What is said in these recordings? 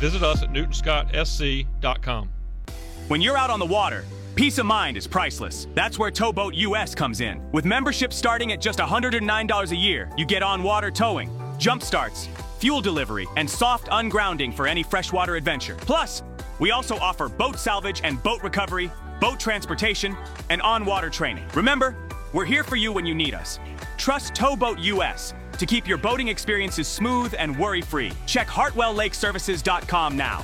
Visit us at newtonscottsc.com. When you're out on the water, peace of mind is priceless. That's where Towboat US comes in. With membership starting at just $109 a year, you get on-water towing, jump starts, fuel delivery, and soft ungrounding for any freshwater adventure. Plus, we also offer boat salvage and boat recovery, boat transportation, and on-water training. Remember, we're here for you when you need us. Trust Towboat US to keep your boating experiences smooth and worry-free. Check HartwellLakeServices.com now.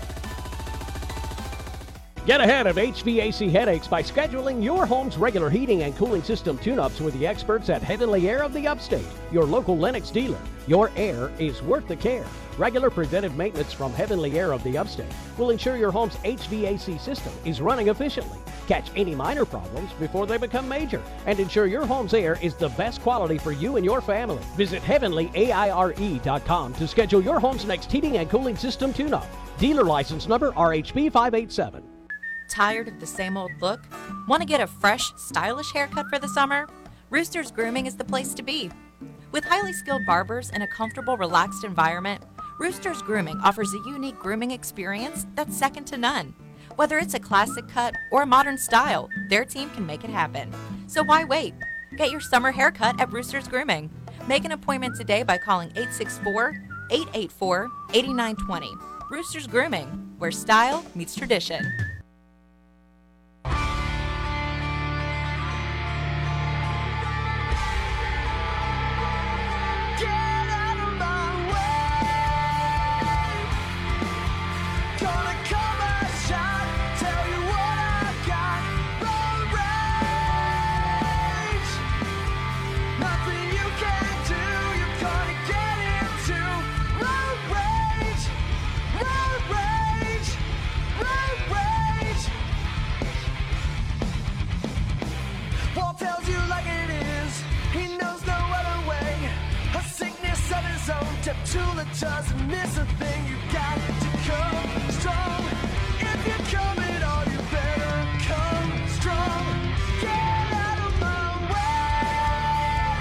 Get ahead of HVAC headaches by scheduling your home's regular heating and cooling system tune-ups with the experts at Heavenly Air of the Upstate, your local Lennox dealer. Your air is worth the care. Regular preventive maintenance from Heavenly Air of the Upstate will ensure your home's HVAC system is running efficiently, catch any minor problems before they become major, and ensure your home's air is the best quality for you and your family. Visit heavenlyaire.com to schedule your home's next heating and cooling system tune-up. Dealer license number RHB 587. Tired of the same old look? Want to get a fresh, stylish haircut for the summer? Rooster's Grooming is the place to be. With highly skilled barbers and a comfortable, relaxed environment, Rooster's Grooming offers a unique grooming experience that's second to none. Whether it's a classic cut or a modern style, their team can make it happen. So why wait? Get your summer haircut at Rooster's Grooming. Make an appointment today by calling 864-884-8920. Rooster's Grooming, where style meets tradition. Tula doesn't miss a thing. You got to come strong. If you're coming on, you better come strong. Get out of my way.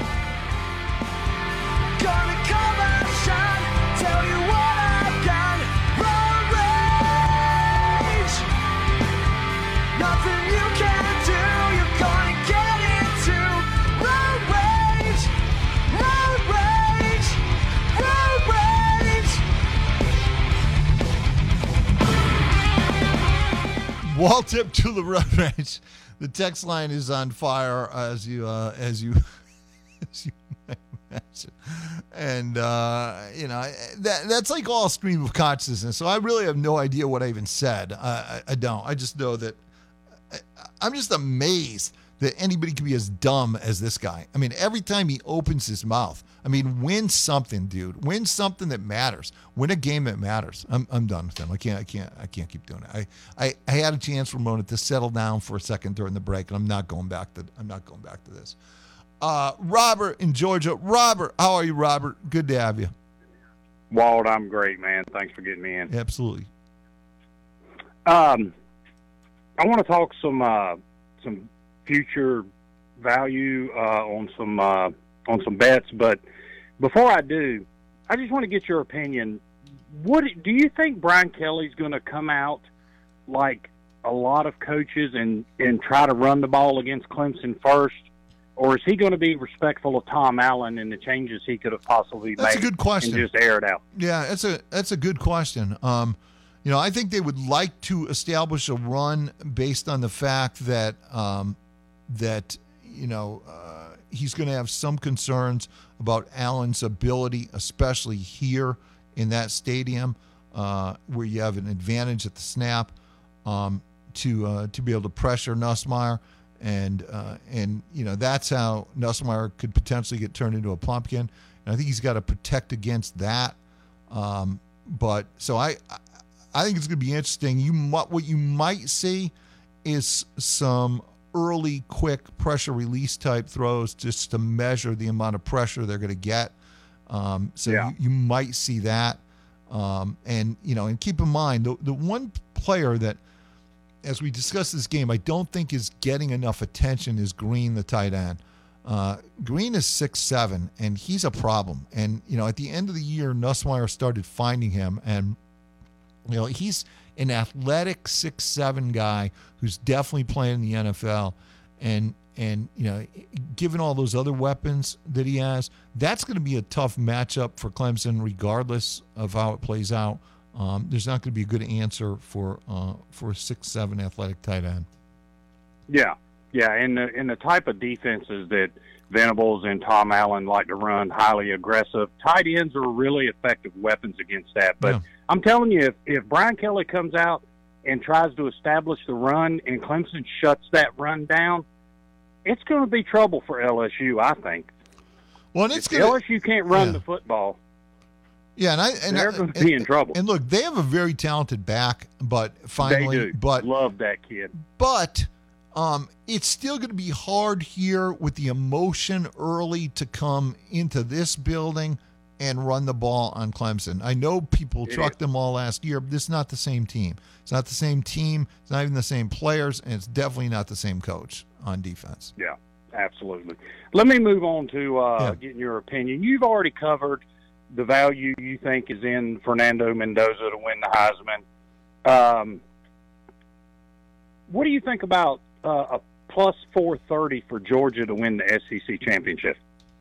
Gonna come out shine. Tell you what I've got. Road rage. Nothing you can do. You're gonna get into road rage. Road rage. Road rage. Wall tip to the road rage. The text line is on fire as you as you might imagine, and that's like all stream of consciousness. So I really have no idea what I even said. I don't. I just know that I'm just amazed that anybody can be as dumb as this guy. I mean, every time he opens his mouth, I mean, win something, dude. Win something that matters. Win a game that matters. I'm done with him. I can't keep doing it. I had a chance, Ramona, to settle down for a second during the break, and I'm not going back to this. Robert in Georgia. Robert, how are you, Robert? Good to have you. Walt, I'm great, man. Thanks for getting me in. Absolutely. I want to talk some future value on some bets, but before I do, I just want to get your opinion. What do you think Brian Kelly's going to come out like a lot of coaches and try to run the ball against Clemson first, or is he going to be respectful of Tom Allen and the changes he could have possibly made? That's a good question. And just air it out. Yeah, that's a good question. I think they would like to establish a run based on the fact that he's going to have some concerns about Allen's ability, especially here in that stadium, where you have an advantage at the snap, to be able to pressure Nussmeier, and that's how Nussmeier could potentially get turned into a pumpkin. And I think he's got to protect against that. But so I think it's going to be interesting. What you might see is some early, quick pressure release type throws just to measure the amount of pressure they're going to get. You might see that. And keep in mind, the one player that, as we discuss this game, I don't think is getting enough attention is Green, the tight end. Green is 6'7", and he's a problem. And, at the end of the year, Nussmeier started finding him, and You know, he's an athletic 6'7" guy who's definitely playing in the NFL, and you know, given all those other weapons that he has, that's going to be a tough matchup for Clemson, regardless of how it plays out. There's not going to be a good answer for a 6'7" athletic tight end. Yeah, and the type of defenses that Venables and Tom Allen like to run, highly aggressive, tight ends are really effective weapons against that. But Yeah. I'm telling you, if Brian Kelly comes out and tries to establish the run and Clemson shuts that run down, it's going to be trouble for LSU, I think. Well, and it's If LSU can't run the football, yeah, they're going to be in trouble. And look, they have a very talented back, but finally, They do. but Love that kid. But it's still going to be hard here with the emotion early to come into this building and run the ball on Clemson. I know people trucked them all last year, but this is not the same team. It's not the same team. It's not even the same players, and it's definitely not the same coach on defense. Yeah, absolutely. Let me move on to getting your opinion. You've already covered the value you think is in Fernando Mendoza to win the Heisman. What do you think about a plus 430 for Georgia to win the SEC championship?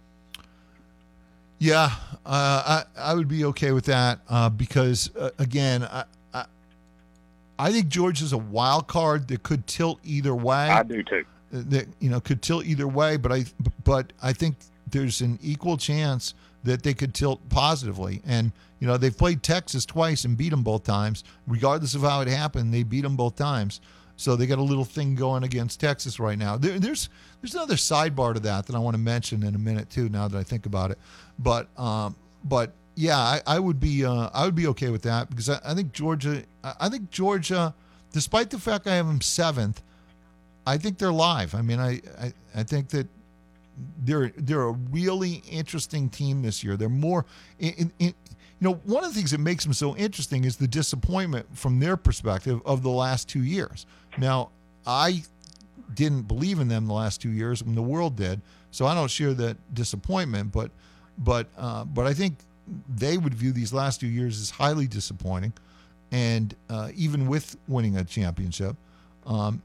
Yeah, I would be okay with that because, again, I think Georgia's a wild card that could tilt either way. I do too. That could tilt either way, but I think there's an equal chance that they could tilt positively. And they've played Texas twice and beat them both times. Regardless of how it happened, they beat them both times. So they got a little thing going against Texas right now. There's another sidebar to that I want to mention in a minute too. Now that I think about it, but yeah, I would be okay with that because I think Georgia, despite the fact I have them 7th, I think they're live. I mean, I think that they're a really interesting team this year. They're more one of the things that makes them so interesting is the disappointment from their perspective of the last 2 years. Now, I didn't believe in them the last 2 years when the world did, so I don't share that disappointment. But I think they would view these last 2 years as highly disappointing, and even with winning a championship, but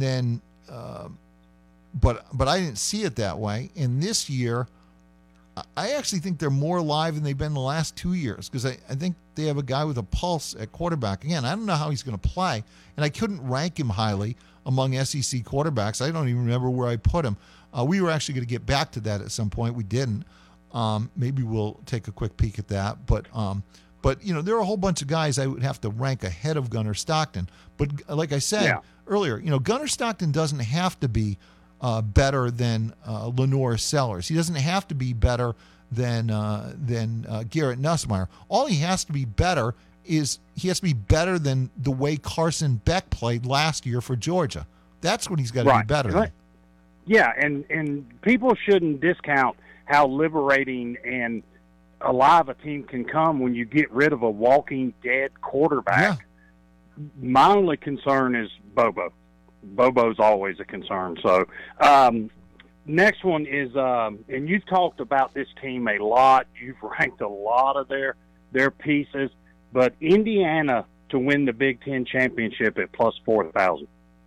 I didn't see it that way. And this year, I actually think they're more alive than they've been the last 2 years because I think they have a guy with a pulse at quarterback. Again, I don't know how he's going to play, and I couldn't rank him highly among SEC quarterbacks. I don't even remember where I put him. We were actually going to get back to that at some point. We didn't. Maybe we'll take a quick peek at that. But there are a whole bunch of guys I would have to rank ahead of Gunnar Stockton. But like I said earlier, Gunnar Stockton doesn't have to be better than Lenore Sellers. He doesn't have to be better than Garrett Nussmeier. All he has to be better is than the way Carson Beck played last year for Georgia. That's what he's got to be better than. Yeah, and people shouldn't discount how liberating and alive a team can come when you get rid of a walking dead quarterback. Yeah. My only concern is Bobo. Bobo's always a concern. So next one is, and you've talked about this team a lot. You've ranked a lot of their pieces, but Indiana to win the Big Ten championship at plus 4,000.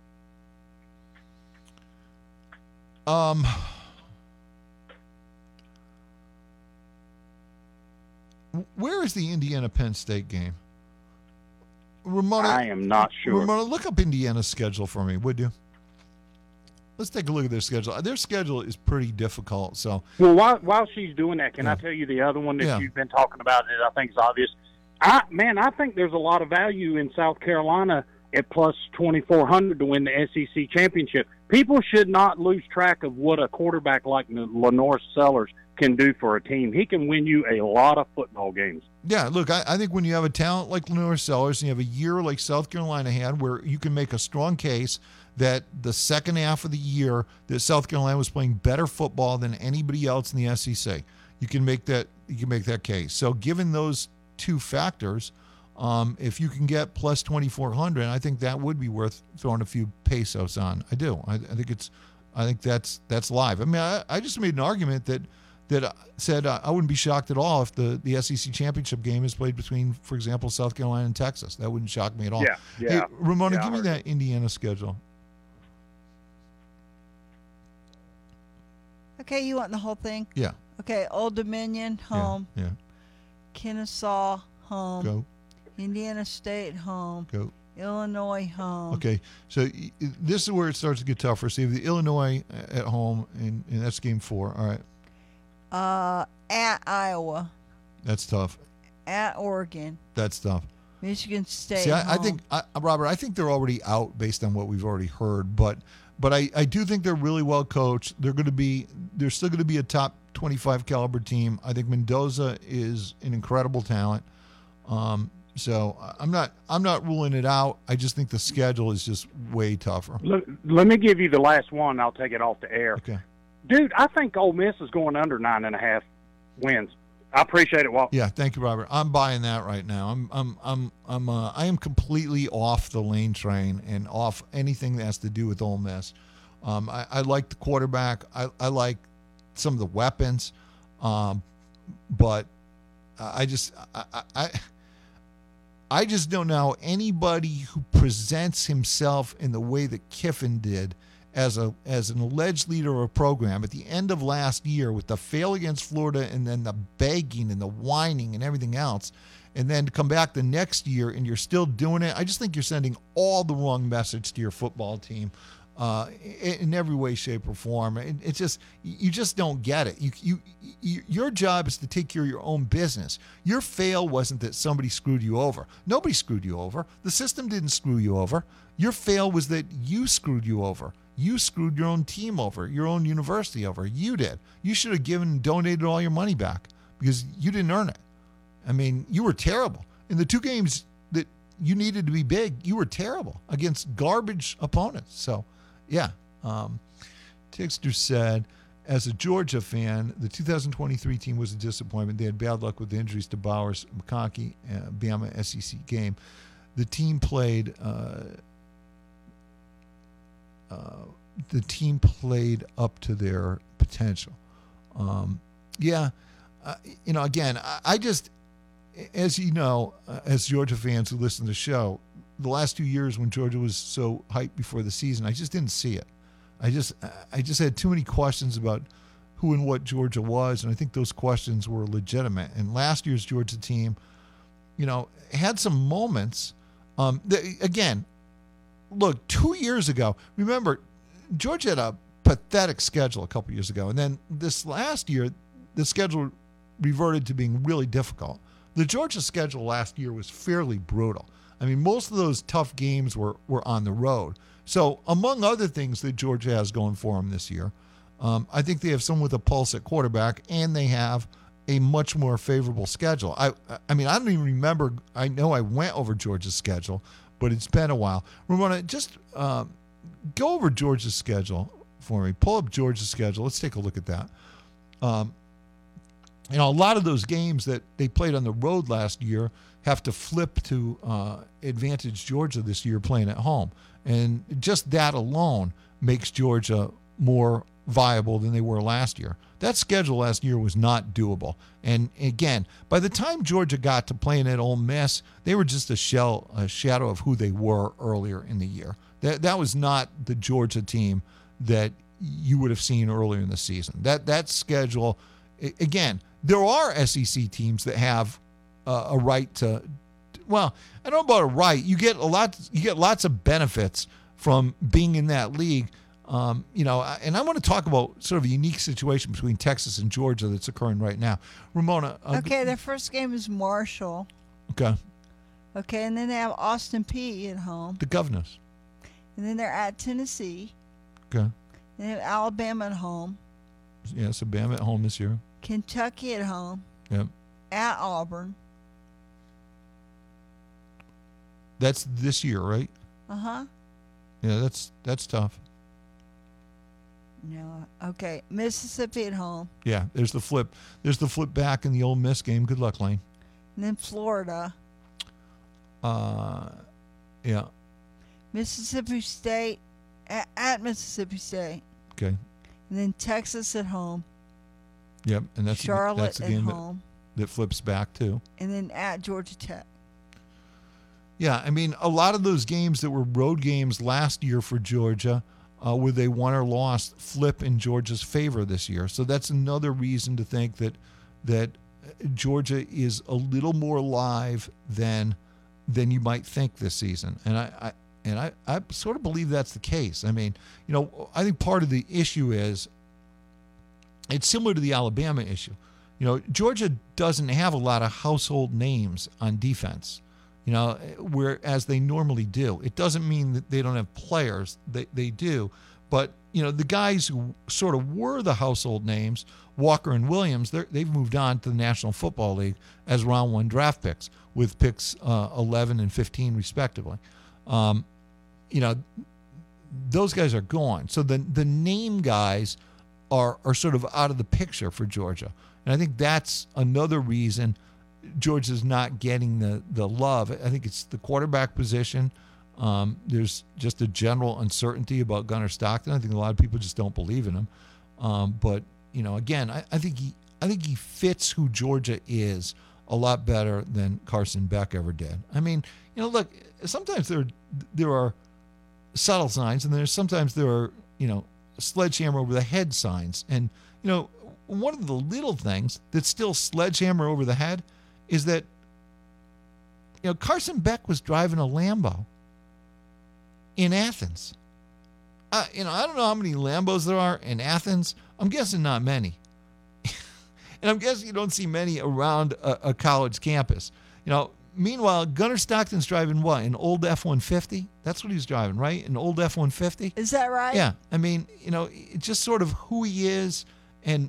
Where is the Indiana-Penn State game? Ramona, I am not sure. Ramona, look up Indiana's schedule for me, would you? Let's take a look at their schedule. Their schedule is pretty difficult. So, well, while she's doing that, can I tell you the other one that you've been talking about that I think is obvious? I think there's a lot of value in South Carolina at plus 2,400 to win the SEC championship. People should not lose track of what a quarterback like Lenore Sellers can do for a team. He can win you a lot of football games. Yeah, look, I think when you have a talent like Lenore Sellers and you have a year like South Carolina had where you can make a strong case that the second half of the year that South Carolina was playing better football than anybody else in the SEC, you can make that case. So given those two factors, if you can get plus 2,400, I think that would be worth throwing a few pesos on. I do. I think that's live. I mean, I just made an argument that said I wouldn't be shocked at all if the SEC championship game is played between, for example, South Carolina and Texas. That wouldn't shock me at all. Yeah, Hey, Ramona, Yeah, I give me heard that Indiana schedule. Okay, you want the whole thing? Yeah. Okay, Old Dominion, home. Yeah. Kennesaw, home. Go. Indiana State, home. Go. Illinois, home. Okay, so this is where it starts to get tougher. So you have the Illinois at home, and that's game 4. All right, At Iowa, that's tough. at Oregon, That's tough. Michigan State. See, I home. think, Robert, I think they're already out based on what we've already heard. But I do think they're really well coached. They're still going to be a top 25 caliber team. I think Mendoza is an incredible talent. So I'm not ruling it out. I just think the schedule is just way tougher. Let me give you the last one. I'll take it off the air. Okay. Dude, I think Ole Miss is going under 9.5 wins. I appreciate it, Walt. Yeah, thank you, Robert. I'm buying that right now. I am completely off the Lane train and off anything that has to do with Ole Miss. I like the quarterback. I like some of the weapons, but I just don't know anybody who presents himself in the way that Kiffin did as an alleged leader of a program at the end of last year with the fail against Florida and then the begging and the whining and everything else, and then to come back the next year and you're still doing it. I just think you're sending all the wrong message to your football team in every way, shape, or form. It's just, you just don't get it. Your job is to take care of your own business. Your fail wasn't that somebody screwed you over. Nobody screwed you over. The system didn't screw you over. Your fail was that you screwed you over. You screwed your own team over, your own university over. You did. You should have donated all your money back because you didn't earn it. I mean, you were terrible. In the 2 games that you needed to be big, you were terrible against garbage opponents. So, yeah. Tixter said, as a Georgia fan, the 2023 team was a disappointment. They had bad luck with the injuries to Bowers, McConkey, Bama SEC game. The team played up to their potential. Again, I just, as you know, as Georgia fans who listen to the show, the last 2 years when Georgia was so hyped before the season, I just didn't see it. I just had too many questions about who and what Georgia was, and I think those questions were legitimate. And last year's Georgia team, had some moments. Again, look, 2 years ago, remember, Georgia had a pathetic schedule a couple years ago. And then this last year, the schedule reverted to being really difficult. The Georgia schedule last year was fairly brutal. I mean, most of those tough games were on the road. So among other things that Georgia has going for them this year, I think they have someone with a pulse at quarterback, and they have a much more favorable schedule. I mean, I don't even remember. I know I went over Georgia's schedule, but it's been a while. Ramona, just go over Georgia's schedule for me. Pull up Georgia's schedule. Let's take a look at that. A lot of those games that they played on the road last year have to flip to advantage Georgia this year playing at home. And just that alone makes Georgia more viable than they were last year. That schedule last year was not doable. And again, by the time Georgia got to playing at Ole Miss, they were just a shadow of who they were earlier in the year. That was not the Georgia team that you would have seen earlier in the season. That schedule, again, there are SEC teams that have a right to, well, I don't know about a right. You get lots of benefits from being in that league. And I want to talk about sort of a unique situation between Texas and Georgia that's occurring right now. Ramona. Okay, their first game is Marshall. Okay. Okay, and then they have Austin Peay at home. The Governors. And then they're at Tennessee. Okay. And they have Alabama at home. Yeah, so Bama at home this year. Kentucky at home. Yep. At Auburn. That's this year, right? Uh-huh. Yeah, that's tough. No. Okay. Mississippi at home. Yeah, there's the flip. There's the flip back in the Ole Miss game. Good luck, Lane. And then Florida. Yeah. Mississippi State at Mississippi State. Okay. And then Texas at home. Yep, and that's Charlotte that's a at game home, that flips back too. and then at Georgia Tech. Yeah, I mean, a lot of those games that were road games last year for Georgia, where they won or lost, flip in Georgia's favor this year. So that's another reason to think that Georgia is a little more live than you might think this season. And I sort of believe that's the case. I mean, I think part of the issue is it's similar to the Alabama issue. Georgia doesn't have a lot of household names on defense, whereas they normally do. It doesn't mean that they don't have players. They do. But, the guys who sort of were the household names, Walker and Williams, they've moved on to the National Football League as round 1 draft picks with picks 11 and 15 respectively. Those guys are gone. So the name guys are sort of out of the picture for Georgia. And I think that's another reason Georgia's not getting the love. I think it's the quarterback position. There's just a general uncertainty about Gunnar Stockton. I think a lot of people just don't believe in him. But again, I think he fits who Georgia is a lot better than Carson Beck ever did. I mean, look, sometimes there are subtle signs, and sometimes there are sledgehammer over the head signs. And one of the little things that's still sledgehammer over the head is that Carson Beck was driving a Lambo in Athens. I don't know how many Lambos there are in Athens. I'm guessing not many. And I'm guessing you don't see many around a college campus. Meanwhile, Gunnar Stockton's driving what? An old F-150? That's what he's driving, right? An old F-150? Is that right? Yeah. I mean, it's just sort of who he is and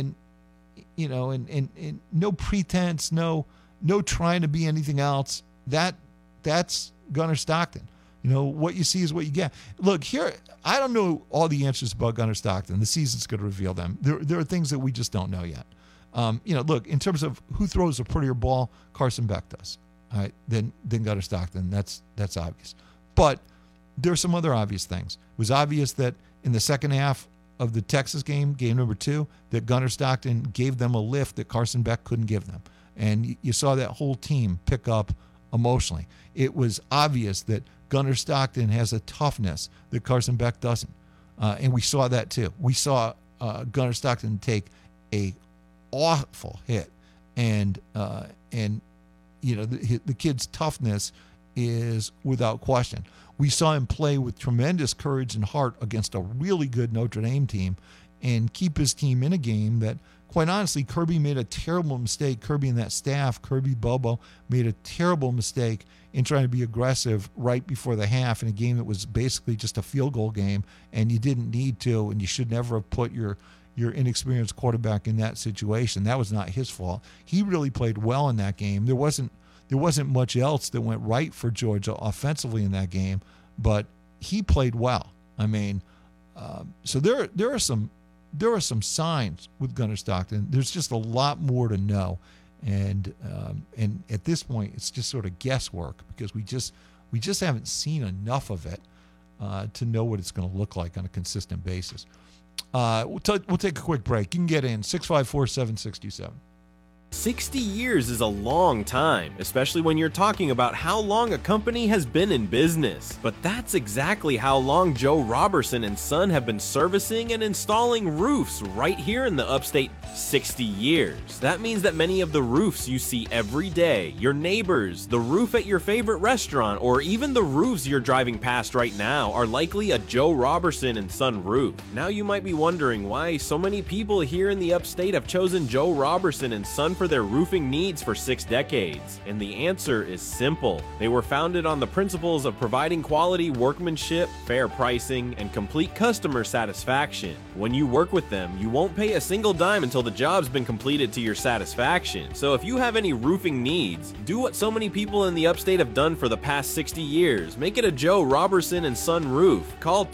no pretense, no trying to be anything else. That's Gunnar Stockton. What you see is what you get. Look, here, I don't know all the answers about Gunnar Stockton. The season's going to reveal them. There are things that we just don't know yet. Look, in terms of who throws a prettier ball, Carson Beck does. All right, then Gunnar Stockton. That's obvious. But there are some other obvious things. It was obvious that in the second half of the Texas game number 2, that Gunnar Stockton gave them a lift that Carson Beck couldn't give them. And you saw that whole team pick up emotionally. It was obvious that Gunnar Stockton has a toughness that Carson Beck doesn't. And we saw that too. We saw Gunnar Stockton take a awful hit. And the kid's toughness is without question. We saw him play with tremendous courage and heart against a really good Notre Dame team and keep his team in a game that, quite honestly, Kirby made a terrible mistake. Kirby and that staff, Kirby, Bobo, made a terrible mistake in trying to be aggressive right before the half in a game that was basically just a field goal game, and you didn't need to, and you should never have put your inexperienced quarterback in that situation. That was not his fault. He really played well in that game. There wasn't much else that went right for Georgia offensively in that game, but he played well. I mean, so there are some signs with Gunnar Stockton. There's just a lot more to know, and at this point, it's just sort of guesswork because we just haven't seen enough of it to know what it's going to look like on a consistent basis. We'll take a quick break. You can get in 654-7627. 60 years is a long time, especially when you're talking about how long a company has been in business. But that's exactly how long Joe Robertson and Son have been servicing and installing roofs right here in the upstate. 60 years. That means that many of the roofs you see every day, your neighbors, the roof at your favorite restaurant, or even the roofs you're driving past right now are likely a Joe Robertson and Son roof. Now you might be wondering why so many people here in the upstate have chosen Joe Robertson and Son for their roofing needs for 6 decades. And the answer is simple. They were founded on the principles of providing quality workmanship, fair pricing, and complete customer satisfaction. When you work with them, you won't pay a single dime until the job's been completed to your satisfaction. So if you have any roofing needs, do what so many people in the upstate have done for the past 60 years. Make it a Joe Robertson and Son roof. Call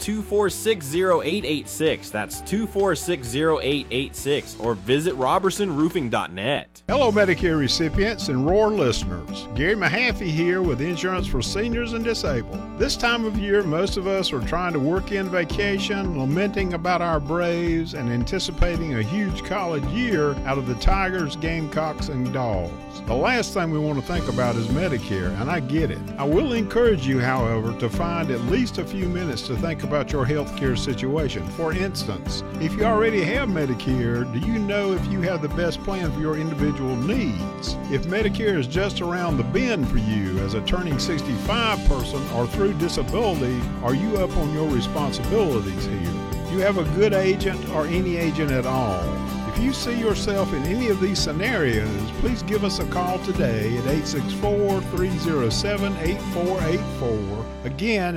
246-0886. That's 246-0886, or visit robertsonroofing.net. Hello, Medicare recipients and Roar listeners. Gary Mahaffey here with Insurance for Seniors and Disabled. This time of year, most of us are trying to work in vacation, lamenting about our Braves, and anticipating a huge college year out of the Tigers, Gamecocks, and Dogs. The last thing we want to think about is Medicare, and I get it. I will encourage you, however, to find at least a few minutes to think about your health care situation. For instance, if you already have Medicare, do you know if you have the best plan for your individual needs? If Medicare is just around the bend for you as a turning 65 person or through disability, are you up on your responsibilities here? Do you have a good agent or any agent at all? If you see yourself in any of these scenarios, please give us a call today at 864-307-8484. Again,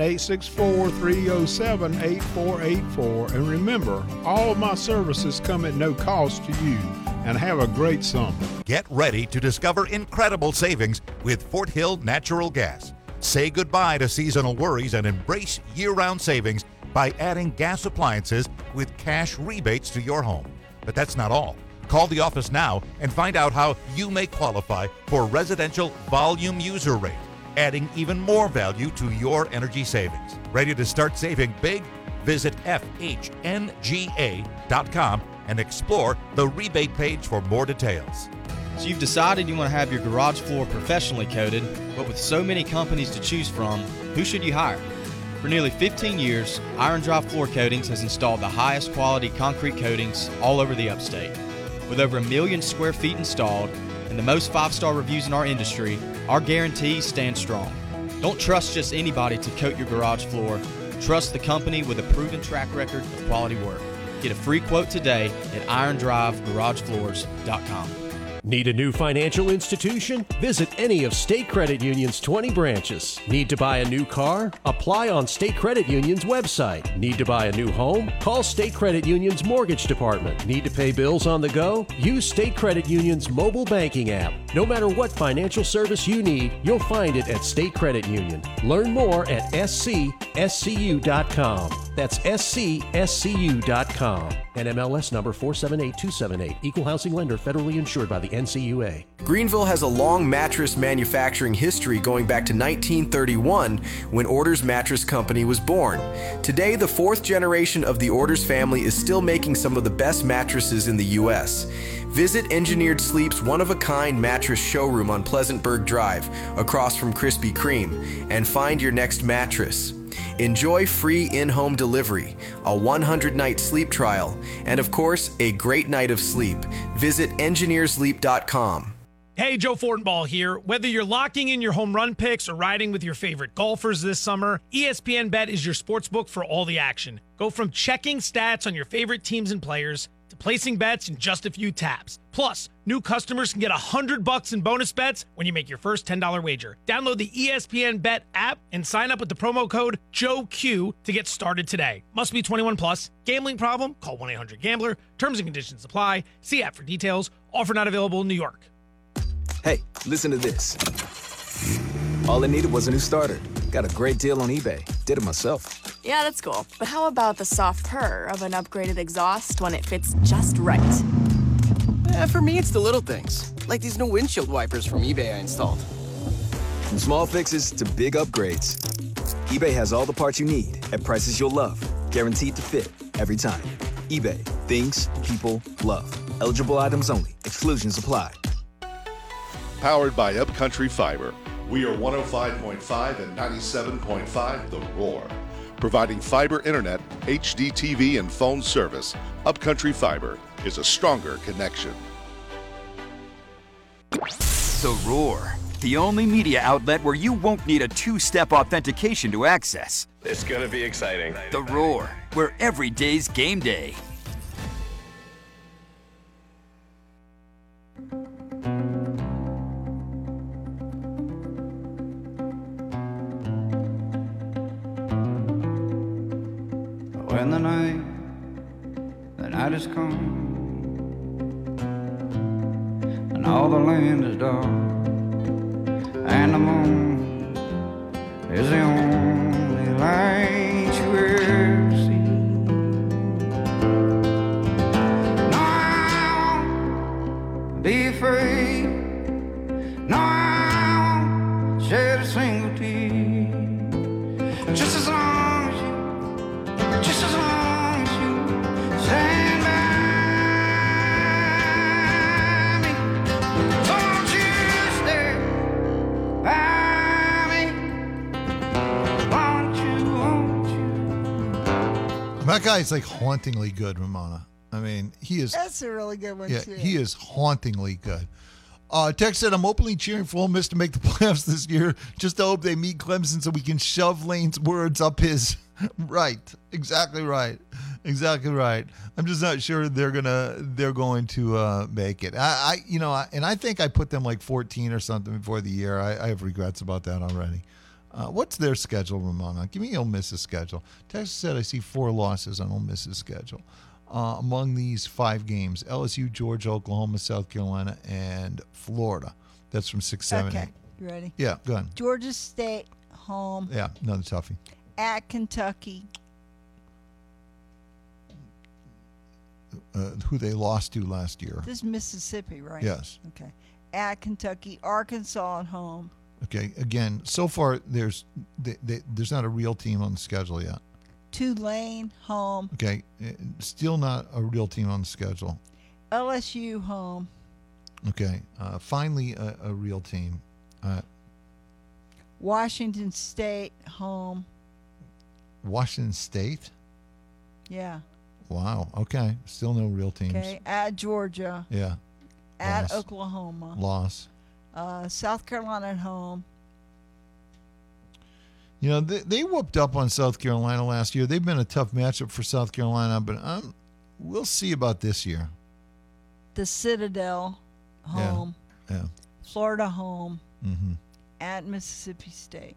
864-307-8484. And remember, all of my services come at no cost to you. And have a great summer. Get ready to discover incredible savings with Fort Hill Natural Gas. Say goodbye to seasonal worries and embrace year-round savings by adding gas appliances with cash rebates to your home. But that's not all. Call the office now and find out how you may qualify for residential volume user rate, adding even more value to your energy savings. Ready to start saving big? Visit FHNGA.com and explore the rebate page for more details. So you've decided you want to have your garage floor professionally coated, but with so many companies to choose from, who should you hire? For nearly 15 years, Iron Drive Floor Coatings has installed the highest quality concrete coatings all over the upstate. With over 1 million square feet installed and the most 5-star reviews in our industry, our guarantees stand strong. Don't trust just anybody to coat your garage floor. Trust the company with a proven track record of quality work. Get a free quote today at irondrivegaragefloors.com. Need a new financial institution? Visit any of State Credit Union's 20 branches. Need to buy a new car? Apply on State Credit Union's website. Need to buy a new home? Call State Credit Union's mortgage department. Need to pay bills on the go? Use State Credit Union's mobile banking app. No matter what financial service you need, you'll find it at State Credit Union. Learn more at scscu.com. That's scscu.com. NMLS number 478278. Equal housing lender, federally insured by the NCUA. Greenville has a long mattress manufacturing history going back to 1931 when Orders Mattress Company was born. Today, the 4th generation of the Orders family is still making some of the best mattresses in the U.S. Visit Engineered Sleep's one-of-a-kind mattress showroom on Pleasantburg Drive, across from Krispy Kreme, and find your next mattress. Enjoy free in-home delivery, a 100-night sleep trial, and of course, a great night of sleep. Visit engineersleep.com. Hey, Joe Fortenbaugh here. Whether you're locking in your home run picks or riding with your favorite golfers this summer, ESPN Bet is your sportsbook for all the action. Go from checking stats on your favorite teams and players to placing bets in just a few taps. Plus, new customers can get $100 in bonus bets when you make your first $10 wager. Download the ESPN Bet app and sign up with the promo code JOEQ to get started today. Must be 21 plus. Gambling problem? Call 1-800-GAMBLER. Terms and conditions apply. See app for details. Offer not available in New York. Hey, listen to this. All I needed was a new starter. Got a great deal on eBay. Did it myself. Yeah, that's cool. But how about the soft purr of an upgraded exhaust when it fits just right? For me, it's the little things, like these new windshield wipers from eBay I installed. From small fixes to big upgrades, eBay has all the parts you need at prices you'll love, guaranteed to fit every time. eBay, things people love. Eligible items only. Exclusions apply. Powered by Upcountry Fiber. We are 105.5 and 97.5 The Roar. Providing fiber internet, HD TV, and phone service, Upcountry Fiber is a stronger connection. The Roar, the only media outlet where you won't need a two-step authentication to access. It's gonna be exciting. The Roar, where every day's game day. When the night has come, and all the land is dark, and the moon is the only light you will see. Now, be afraid. That guy's like hauntingly good, Ramona. I mean, he is. That's a really good one, Yeah, too. he is hauntingly good. Tex said, I'm openly cheering for Ole Miss to make the playoffs this year. Just to hope they meet Clemson so we can shove Lane's words up his. Right. Exactly right. Exactly right. I'm just not sure they're going to make it. And I think I put them like 14 or something before the year. I have regrets about that already. What's their schedule, Ramona? Give me Ole Miss's schedule. Texas said I see 4 losses on Ole Miss's schedule. Among these 5 games, LSU, Georgia, Oklahoma, South Carolina, and Florida. That's from 6-7-8. Okay, you ready? Yeah, go ahead. Georgia State, home. Yeah, another toughie. At Kentucky. Who they lost to last year. This is Mississippi, right? Yes. Okay. At Kentucky, Arkansas at home. Okay, again, so far there's not a real team on the schedule yet. Tulane, home. Okay, still not a real team on the schedule. LSU, home. Okay, finally a real team. Washington State, home. Washington State? Yeah. Wow, okay, still no real teams. Okay, at Georgia. Yeah. At Loss. Oklahoma. Loss. South Carolina at home. You know, they whooped up on South Carolina last year. They've been a tough matchup for South Carolina, but we'll see about this year. The Citadel, home. Yeah. Florida, home. Mm-hmm. At Mississippi State.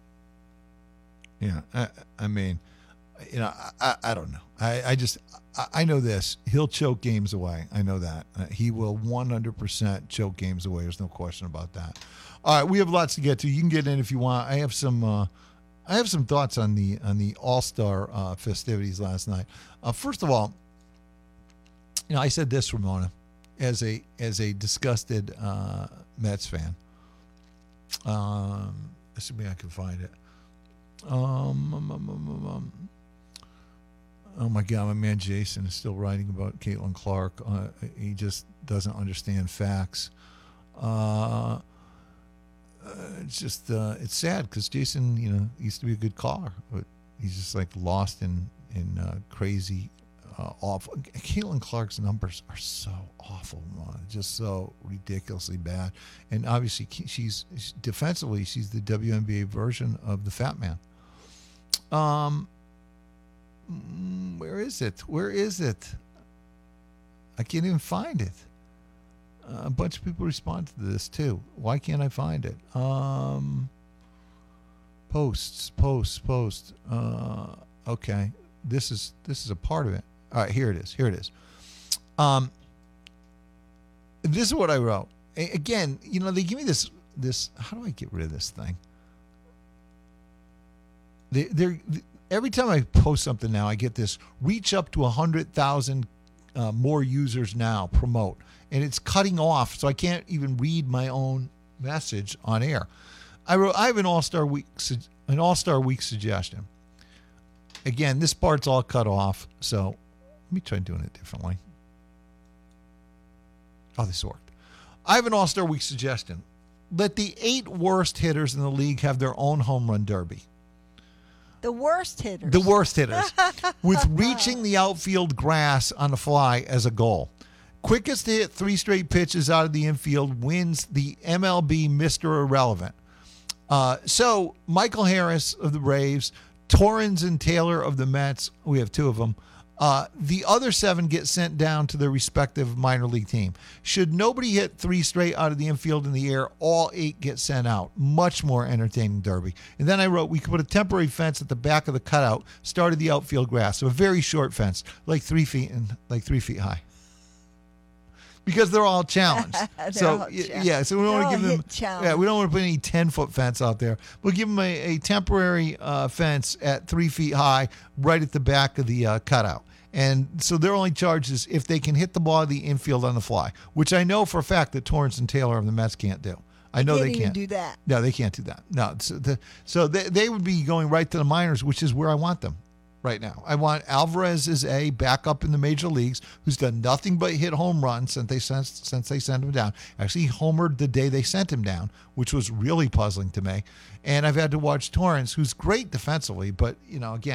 Yeah, I mean, you know, I don't know. I know this. He'll choke games away. I know that. He will 100% choke games away. There's no question about that. All right, we have lots to get to. You can get in if you want. I have some thoughts on the All-Star festivities last night. First of all, you know, I said this, Ramona, as a disgusted Mets fan. Assuming I can find it. Oh my God, my man Jason is still writing about Caitlin Clark. He just doesn't understand facts. It's just it's sad because Jason, you know, used to be a good caller, but he's just like lost in crazy, awful. Caitlin Clark's numbers are so awful, just so ridiculously bad. And obviously, she's defensively, she's the WNBA version of the Fat Man. Where is it? I can't even find it. A bunch of people respond to this too. Why can't I find it? Posts. Okay. This is a part of it. All right, here it is. This is what I wrote. Again, you know, they give me this. How do I get rid of this thing? Every time I post something now, I get this reach up to 100,000 more users now, promote. And it's cutting off, so I can't even read my own message on air. I wrote, I have an All-Star Week suggestion. Again, this part's all cut off, so let me try doing it differently. Oh, this worked. I have an All-Star Week suggestion. Let the 8 worst hitters in the league have their own home run derby. The worst hitters. The worst hitters. With reaching the outfield grass on the fly as a goal. Quickest to hit 3 straight pitches out of the infield wins the MLB Mr. Irrelevant. So Michael Harris of the Braves, Torrens and Taylor of the Mets, we have 2 of them. The other 7 get sent down to their respective minor league team. Should nobody hit 3 straight out of the infield in the air, all 8 get sent out. Much more entertaining derby. And then I wrote, we could put a temporary fence at the back of the cutout, started the outfield grass. So a very short fence, like 3 feet high. Because they're all challenged. So we don't want to give them. Yeah, we don't want to put any 10-foot fence out there. We'll give them a temporary fence at 3 feet high, right at the back of the cutout. And so their only charge is if they can hit the ball of the infield on the fly, which I know for a fact that Torrens and Taylor of the Mets can't do. I know they can't do that. No, they can't do that. No, so they would be going right to the minors, which is where I want them. Right now, I want Alvarez as a backup in the major leagues who's done nothing but hit home runs since they sent him down. Actually, he homered the day they sent him down, which was really puzzling to me. And I've had to watch Torrens, who's great defensively, but you know, again,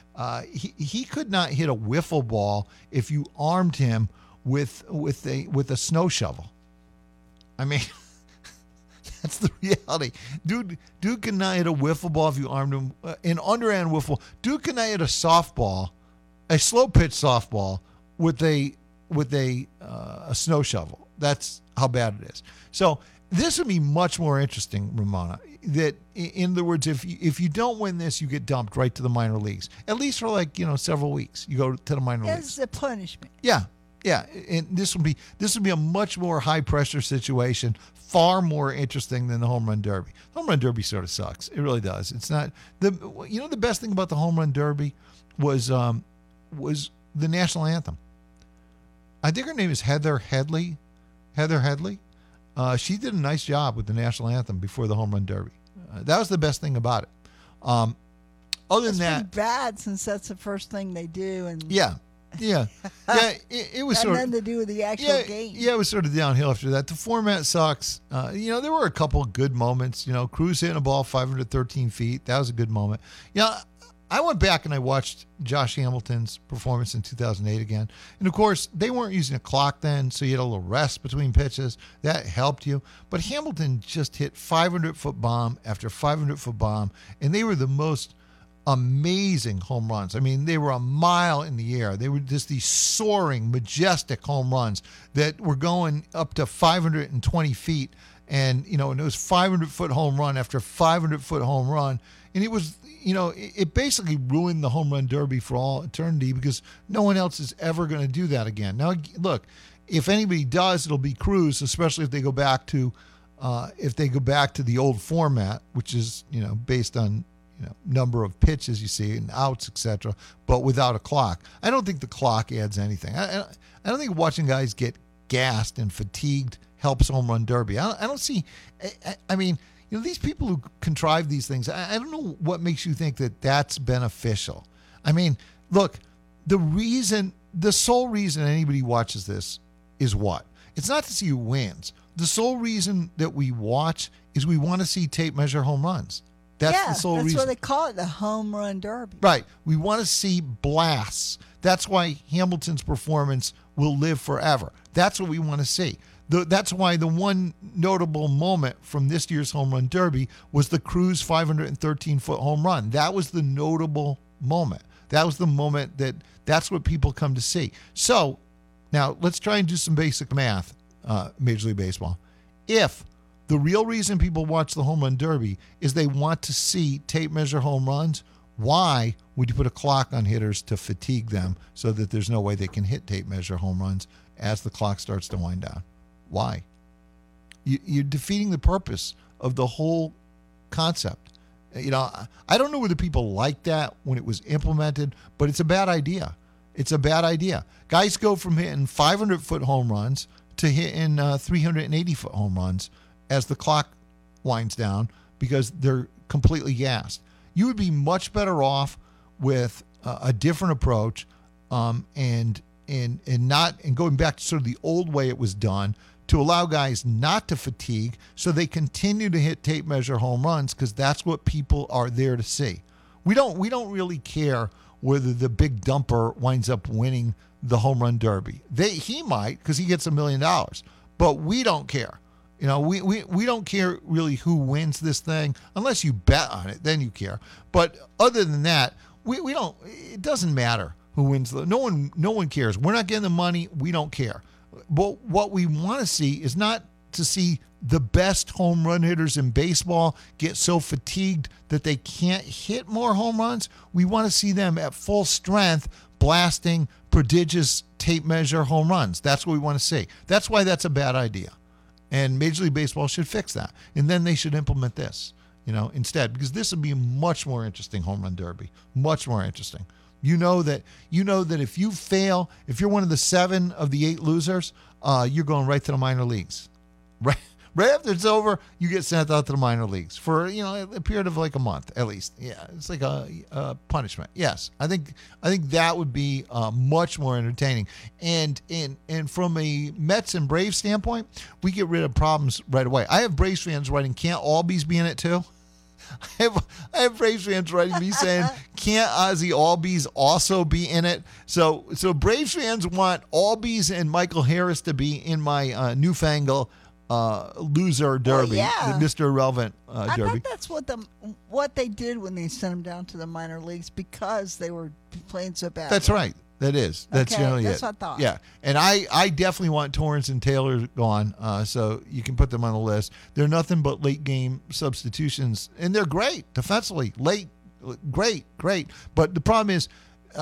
He could not hit a wiffle ball if you armed him with a snow shovel. I mean, that's the reality. Dude cannot hit a wiffle ball if you armed him. An underhand wiffle. Dude cannot hit a softball, a slow pitch softball with a snow shovel. That's how bad it is. So this would be much more interesting, Ramona. That, in other words, if you don't win this, you get dumped right to the minor leagues. At least for several weeks, you go to the minor leagues. It's a punishment. Yeah. And this would be a much more high pressure situation, far more interesting than the home run derby. Home run derby sort of sucks. It really does. It's not the best thing about the home run derby was the national anthem. I think her name is Heather Headley. She did a nice job with the national anthem before the home run derby. That was the best thing about it. Other than that, been bad since that's the first thing they do, and yeah. It was sort of nothing to do with the actual game. Yeah, it was sort of downhill after that. The format sucks. There were a couple of good moments. Cruz hitting a ball 513 feet. That was a good moment. I went back and I watched Josh Hamilton's performance in 2008 again. And, of course, they weren't using a clock then, so you had a little rest between pitches. That helped you. But Hamilton just hit 500-foot bomb after 500-foot bomb, and they were the most amazing home runs. I mean, they were a mile in the air. They were just these soaring, majestic home runs that were going up to 520 feet. And, and it was 500-foot home run after 500-foot home run. And it was, it basically ruined the home run derby for all eternity because no one else is ever going to do that again. Now, look, if anybody does, it'll be Cruz, especially if they go back to the old format, which is, based on, number of pitches you see and outs, etc., but without a clock. I don't think the clock adds anything. I don't think watching guys get gassed and fatigued helps home run derby. I don't see. I mean, these people who contrive these things, I don't know what makes you think that that's beneficial. I mean, look, the sole reason anybody watches this is what? It's not to see who wins. The sole reason that we watch is we want to see tape measure home runs. That's the sole reason. That's what they call it, the home run derby. Right. We want to see blasts. That's why Hamilton's performance will live forever. That's what we want to see. That's why the one notable moment from this year's home run derby was the Cruz 513-foot home run. That was the notable moment. That was the moment that's what people come to see. So now let's try and do some basic math, Major League Baseball. If the real reason people watch the home run derby is they want to see tape measure home runs, why would you put a clock on hitters to fatigue them so that there's no way they can hit tape measure home runs as the clock starts to wind down? Why? You're defeating the purpose of the whole concept. I don't know whether people liked that when it was implemented, but it's a bad idea. It's a bad idea. Guys go from hitting 500-foot home runs to hitting 380-foot home runs as the clock winds down because they're completely gassed. You would be much better off with a different approach and going back to sort of the old way it was done to allow guys not to fatigue so they continue to hit tape measure home runs because that's what people are there to see. We don't really care whether the big dumper winds up winning the home run derby. He might because he gets $1 million, but we don't care. We don't care really who wins this thing unless you bet on it. Then you care. But other than that, we don't. It doesn't matter who wins. No one cares. We're not getting the money. We don't care. But what we want to see is not to see the best home run hitters in baseball get so fatigued that they can't hit more home runs. We want to see them at full strength blasting prodigious tape measure home runs. That's what we want to see. That's why that's a bad idea. And Major League Baseball should fix that. And then they should implement this, instead, because this would be a much more interesting home run derby. Much more interesting. You know that if you fail, if you're one of the 7 of the 8 losers, you're going right to the minor leagues. Right after it's over, you get sent out to the minor leagues for a period of like a month at least. Yeah, it's like a punishment. Yes, I think that would be much more entertaining. And from a Mets and Braves standpoint, we get rid of problems right away. I have Braves fans writing, "Can't Albies be in it too?" I have Braves fans writing me saying, can't Ozzie Albies also be in it? So Braves fans want Albies and Michael Harris to be in my newfangled loser derby, yeah. the Mr. Irrelevant I derby. bet that's what they did when they sent him down to the minor leagues because they were playing so bad. That's right. That is. That's Okay, generally that's it. what I thought. Yeah. And I definitely want Torrance and Taylor gone, so you can put them on the list. They're nothing but late game substitutions, and they're great defensively. Late, great. But the problem is,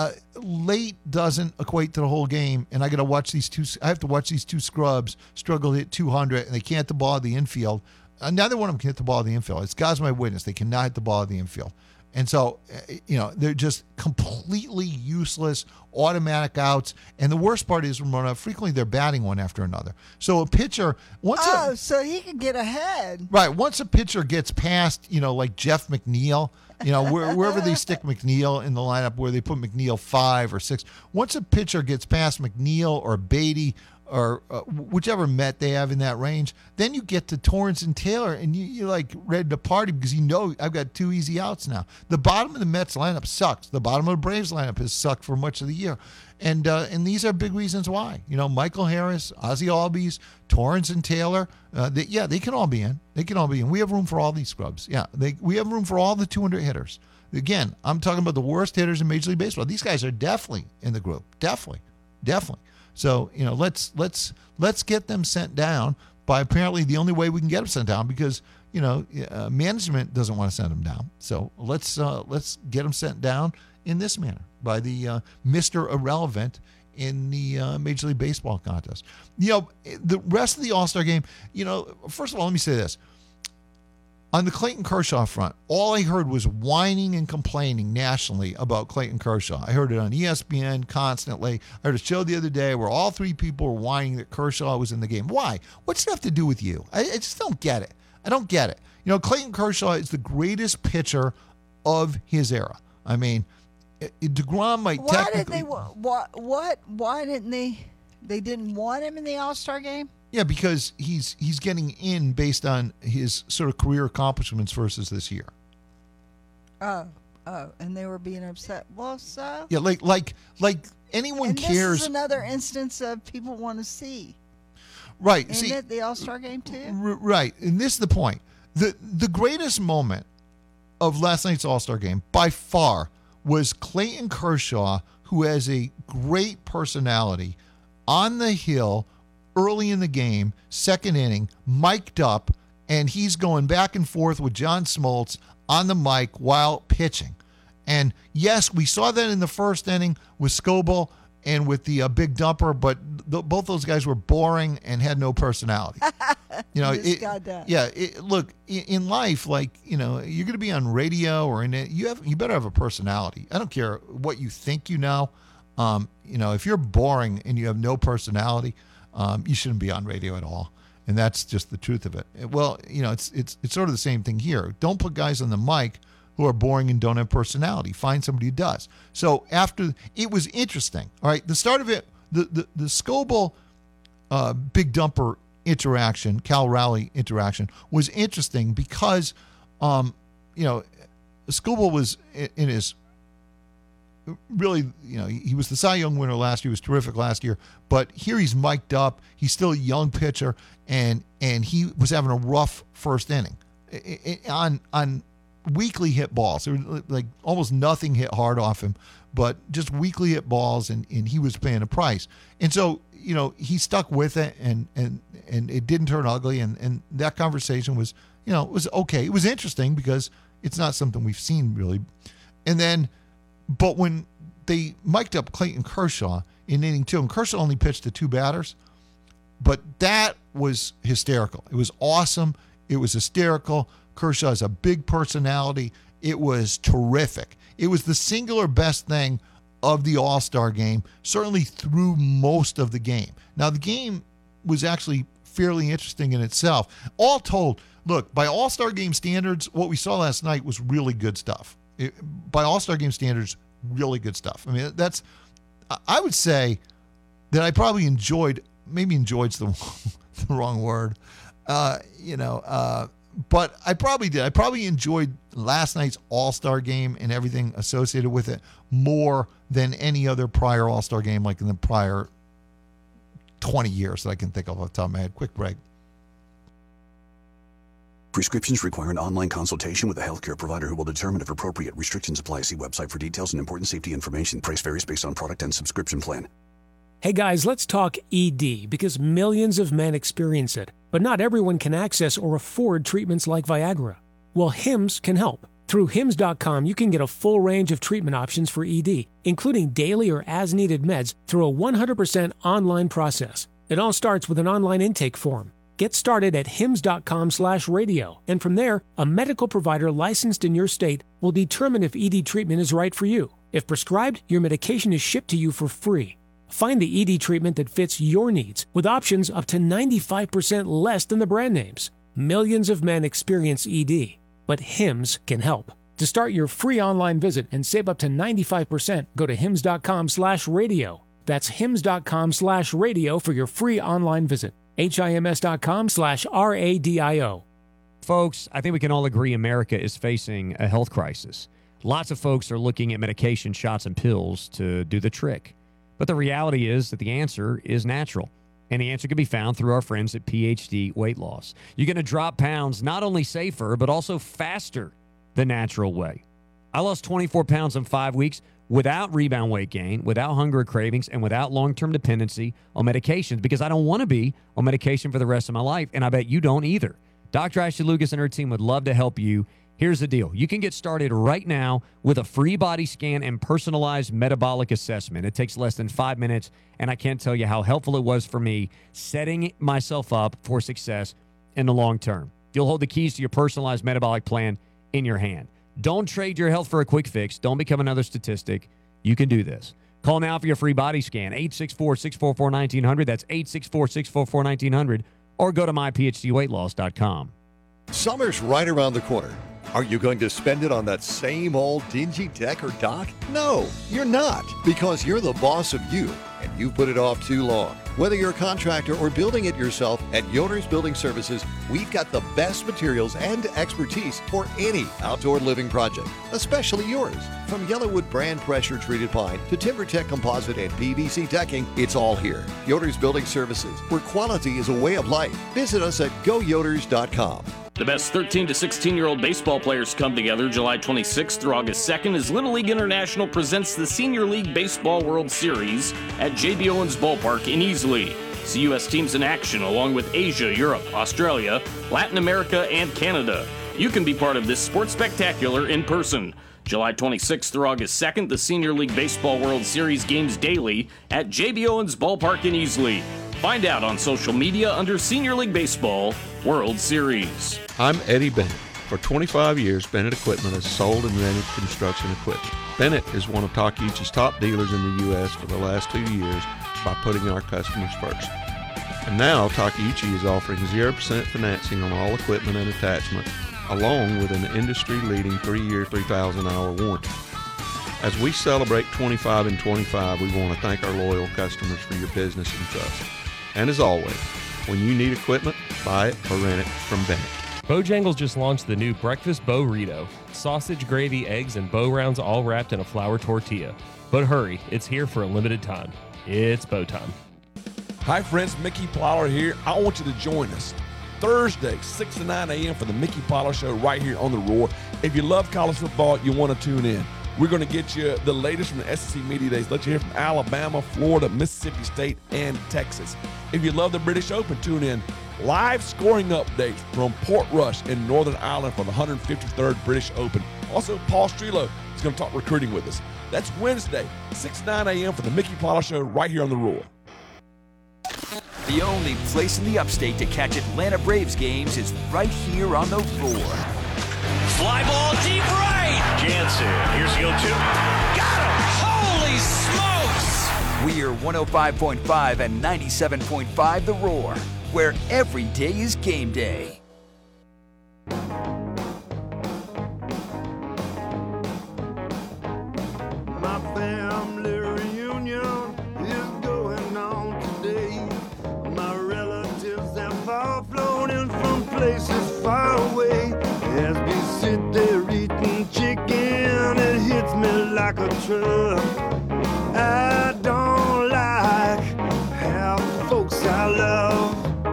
late doesn't equate to the whole game, and I got to watch these two. I have to watch these two scrubs struggle to hit 200, and they can't hit the ball at the infield. Neither one of them can hit the ball at the infield. It's God's my witness. They cannot hit the ball at the infield. And so, they're just completely useless, automatic outs. And the worst part is, Ramona, frequently they're batting one after another. So a pitcher, so he could get ahead. Right. Once a pitcher gets past, like Jeff McNeil, wherever they stick McNeil in the lineup, where they put McNeil 5 or 6, once a pitcher gets past McNeil or Beatty or whichever Met they have in that range, then you get to Torrance and Taylor, and you're like ready to party because I've got 2 easy outs now. The bottom of the Mets lineup sucks. The bottom of the Braves lineup has sucked for much of the year, and these are big reasons why. Michael Harris, Ozzie Albies, Torrance and Taylor, they can all be in. They can all be in. We have room for all these scrubs. Yeah, we have room for all the 200 hitters. Again, I'm talking about the worst hitters in Major League Baseball. These guys are definitely in the group. Definitely. So, let's get them sent down by apparently the only way we can get them sent down because, management doesn't want to send them down. So let's get them sent down in this manner by the Mr. Irrelevant in the Major League Baseball contest. The rest of the All-Star game, first of all, let me say this. On the Clayton Kershaw front, all I heard was whining and complaining nationally about Clayton Kershaw. I heard it on ESPN constantly. I heard a show the other day where all 3 people were whining that Kershaw was in the game. Why? What's it have to do with you? I just don't get it. I don't get it. Clayton Kershaw is the greatest pitcher of his era. I mean, DeGrom might technically... Why didn't they didn't want him in the All-Star game? Yeah, because he's getting in based on his sort of career accomplishments versus this year. Oh, and they were being upset. Well, so yeah, like anyone cares. This is another instance of people want to see. Right. Isn't it the All-Star game too? Right, and this is the point. The greatest moment of last night's All-Star game by far was Clayton Kershaw, who has a great personality, on the hill early in the game, second inning, mic'd up, and he's going back and forth with John Smoltz on the mic while pitching. And yes, we saw that in the first inning with Scoble and with the big dumper, but both those guys were boring and had no personality. Look, in life, you're going to be on radio or in it, you better have a personality. I don't care what you think you know. If you're boring and you have no personality, you shouldn't be on radio at all. And that's just the truth of it. Well, it's sort of the same thing here. Don't put guys on the mic who are boring and don't have personality. Find somebody who does. So it was interesting. All right, the start of it, the Scoble big dumper interaction, Cal Raleigh interaction was interesting because, Scoble was in his really, he was the Cy Young winner last year. He was terrific last year. But here he's mic'd up. He's still a young pitcher, and he was having a rough first inning on weakly hit balls. There was like almost nothing hit hard off him, but just weakly hit balls, and he was paying a price. And so, he stuck with it, and it didn't turn ugly, and that conversation was, was okay. It was interesting because it's not something we've seen really. And then, but when they mic'd up Clayton Kershaw in inning 2, and Kershaw only pitched to 2 batters, but that was hysterical. It was awesome. It was hysterical. Kershaw has a big personality. It was terrific. It was the singular best thing of the All-Star game, certainly through most of the game. Now, the game was actually fairly interesting in itself. All told, look, by All-Star game standards, what we saw last night was really good stuff. By All-Star game standards, really good stuff. I mean, I would say that I probably enjoyed's the wrong word, But I probably did. I probably enjoyed last night's All-Star game and everything associated with it more than any other prior All-Star game, like in the prior 20 years that I can think of off the top of my head. Quick break. Prescriptions require an online consultation with a healthcare provider who will determine if appropriate. Restrictions apply. See website for details and important safety information. Price varies based on product and subscription plan. Hey guys, let's talk ED, because millions of men experience it, but not everyone can access or afford treatments like Viagra. Well, Hims can help. Through Hims.com, you can get a full range of treatment options for ED, including daily or as-needed meds through a 100% online process. It all starts with an online intake form. Get started at hims.com/radio, and from there, a medical provider licensed in your state will determine if ED treatment is right for you. If prescribed, your medication is shipped to you for free. Find the ED treatment that fits your needs, with options up to 95% less than the brand names. Millions of men experience ED, but Hims can help. To start your free online visit and save up to 95%, go to hims.com/radio. That's hims.com/radio for your free online visit. HIMS.com/RADIO. Folks, I think we can all agree America is facing a health crisis. Lots of folks are looking at medication, shots, and pills to do the trick. But the reality is that the answer is natural. And the answer can be found through our friends at PhD Weight Loss. You're going to drop pounds not only safer, but also faster the natural way. I lost 24 pounds in 5 weeks without rebound weight gain, without hunger or cravings, and without long-term dependency on medications, because I don't want to be on medication for the rest of my life, and I bet you don't either. Dr. Ashley Lucas and her team would love to help you. Here's the deal. You can get started right now with a free body scan and personalized metabolic assessment. It takes less than 5 minutes, and I can't tell you how helpful it was for me setting myself up for success in the long term. You'll hold the keys to your personalized metabolic plan in your hand. Don't trade your health for a quick fix. Don't become another statistic. You can do this. Call now for your free body scan, 864-644-1900. That's 864-644-1900. Or go to myphdweightloss.com. Summer's right around the corner. Are you going to spend it on that same old dingy deck or dock? No, you're not, because you're the boss of you, and you put it off too long. Whether you're a contractor or building it yourself, at Yoder's Building Services, we've got the best materials and expertise for any outdoor living project, especially yours. From Yellowwood brand pressure treated pine to TimberTech composite and PVC decking, it's all here. Yoder's Building Services, where quality is a way of life. Visit us at goyoders.com. The best 13 to 16-year-old baseball players come together July 26th through August 2nd as Little League International presents the Senior League Baseball World Series at J.B. Owens Ballpark in Easley. See U.S. teams in action along with Asia, Europe, Australia, Latin America, and Canada. You can be part of this sports spectacular in person. July 26th through August 2nd, the Senior League Baseball World Series games daily at J.B. Owens Ballpark in Easley. Find out on social media under Senior League Baseball World Series. I'm Eddie Bennett. For 25 years, Bennett Equipment has sold and rented construction equipment. Bennett is one of Takeuchi's top dealers in the U.S. for the last 2 years by putting our customers first. And now Takeuchi is offering 0% financing on all equipment and attachments, along with an industry-leading 3-year, 3,000-hour warranty. As we celebrate 25 and 25, we want to thank our loyal customers for your business and trust. And as always, when you need equipment, buy it or rent it from Bennett. Bojangles just launched the new Breakfast Burrito. Sausage, gravy, eggs, and bow rounds all wrapped in a flour tortilla. But hurry, it's here for a limited time. It's bow time. Hi friends, Mickey Plyler here. I want you to join us Thursday, 6 to 9 a.m. for the Mickey Plyler Show right here on The Roar. If you love college football, you want to tune in. We're going to get you the latest from the SEC Media Days. Let you hear from Alabama, Florida, Mississippi State, and Texas. If you love the British Open, tune in. Live scoring updates from Portrush in Northern Ireland for the 153rd British Open. Also, Paul Strelo is going to talk recruiting with us. That's Wednesday, 6 to 9 a.m. for the Mickey Plyler Show right here on The Roar. The only place in the upstate to catch Atlanta Braves games is right here on The Roar. Fly ball deep right. Jansen, here's the 0-2. Got him! Holy smokes! We are 105.5 and 97.5 The Roar, where every day is game day. My family reunion is going on today. My relatives have all flown in from places far away. like a truck. I don't like half the folks I love.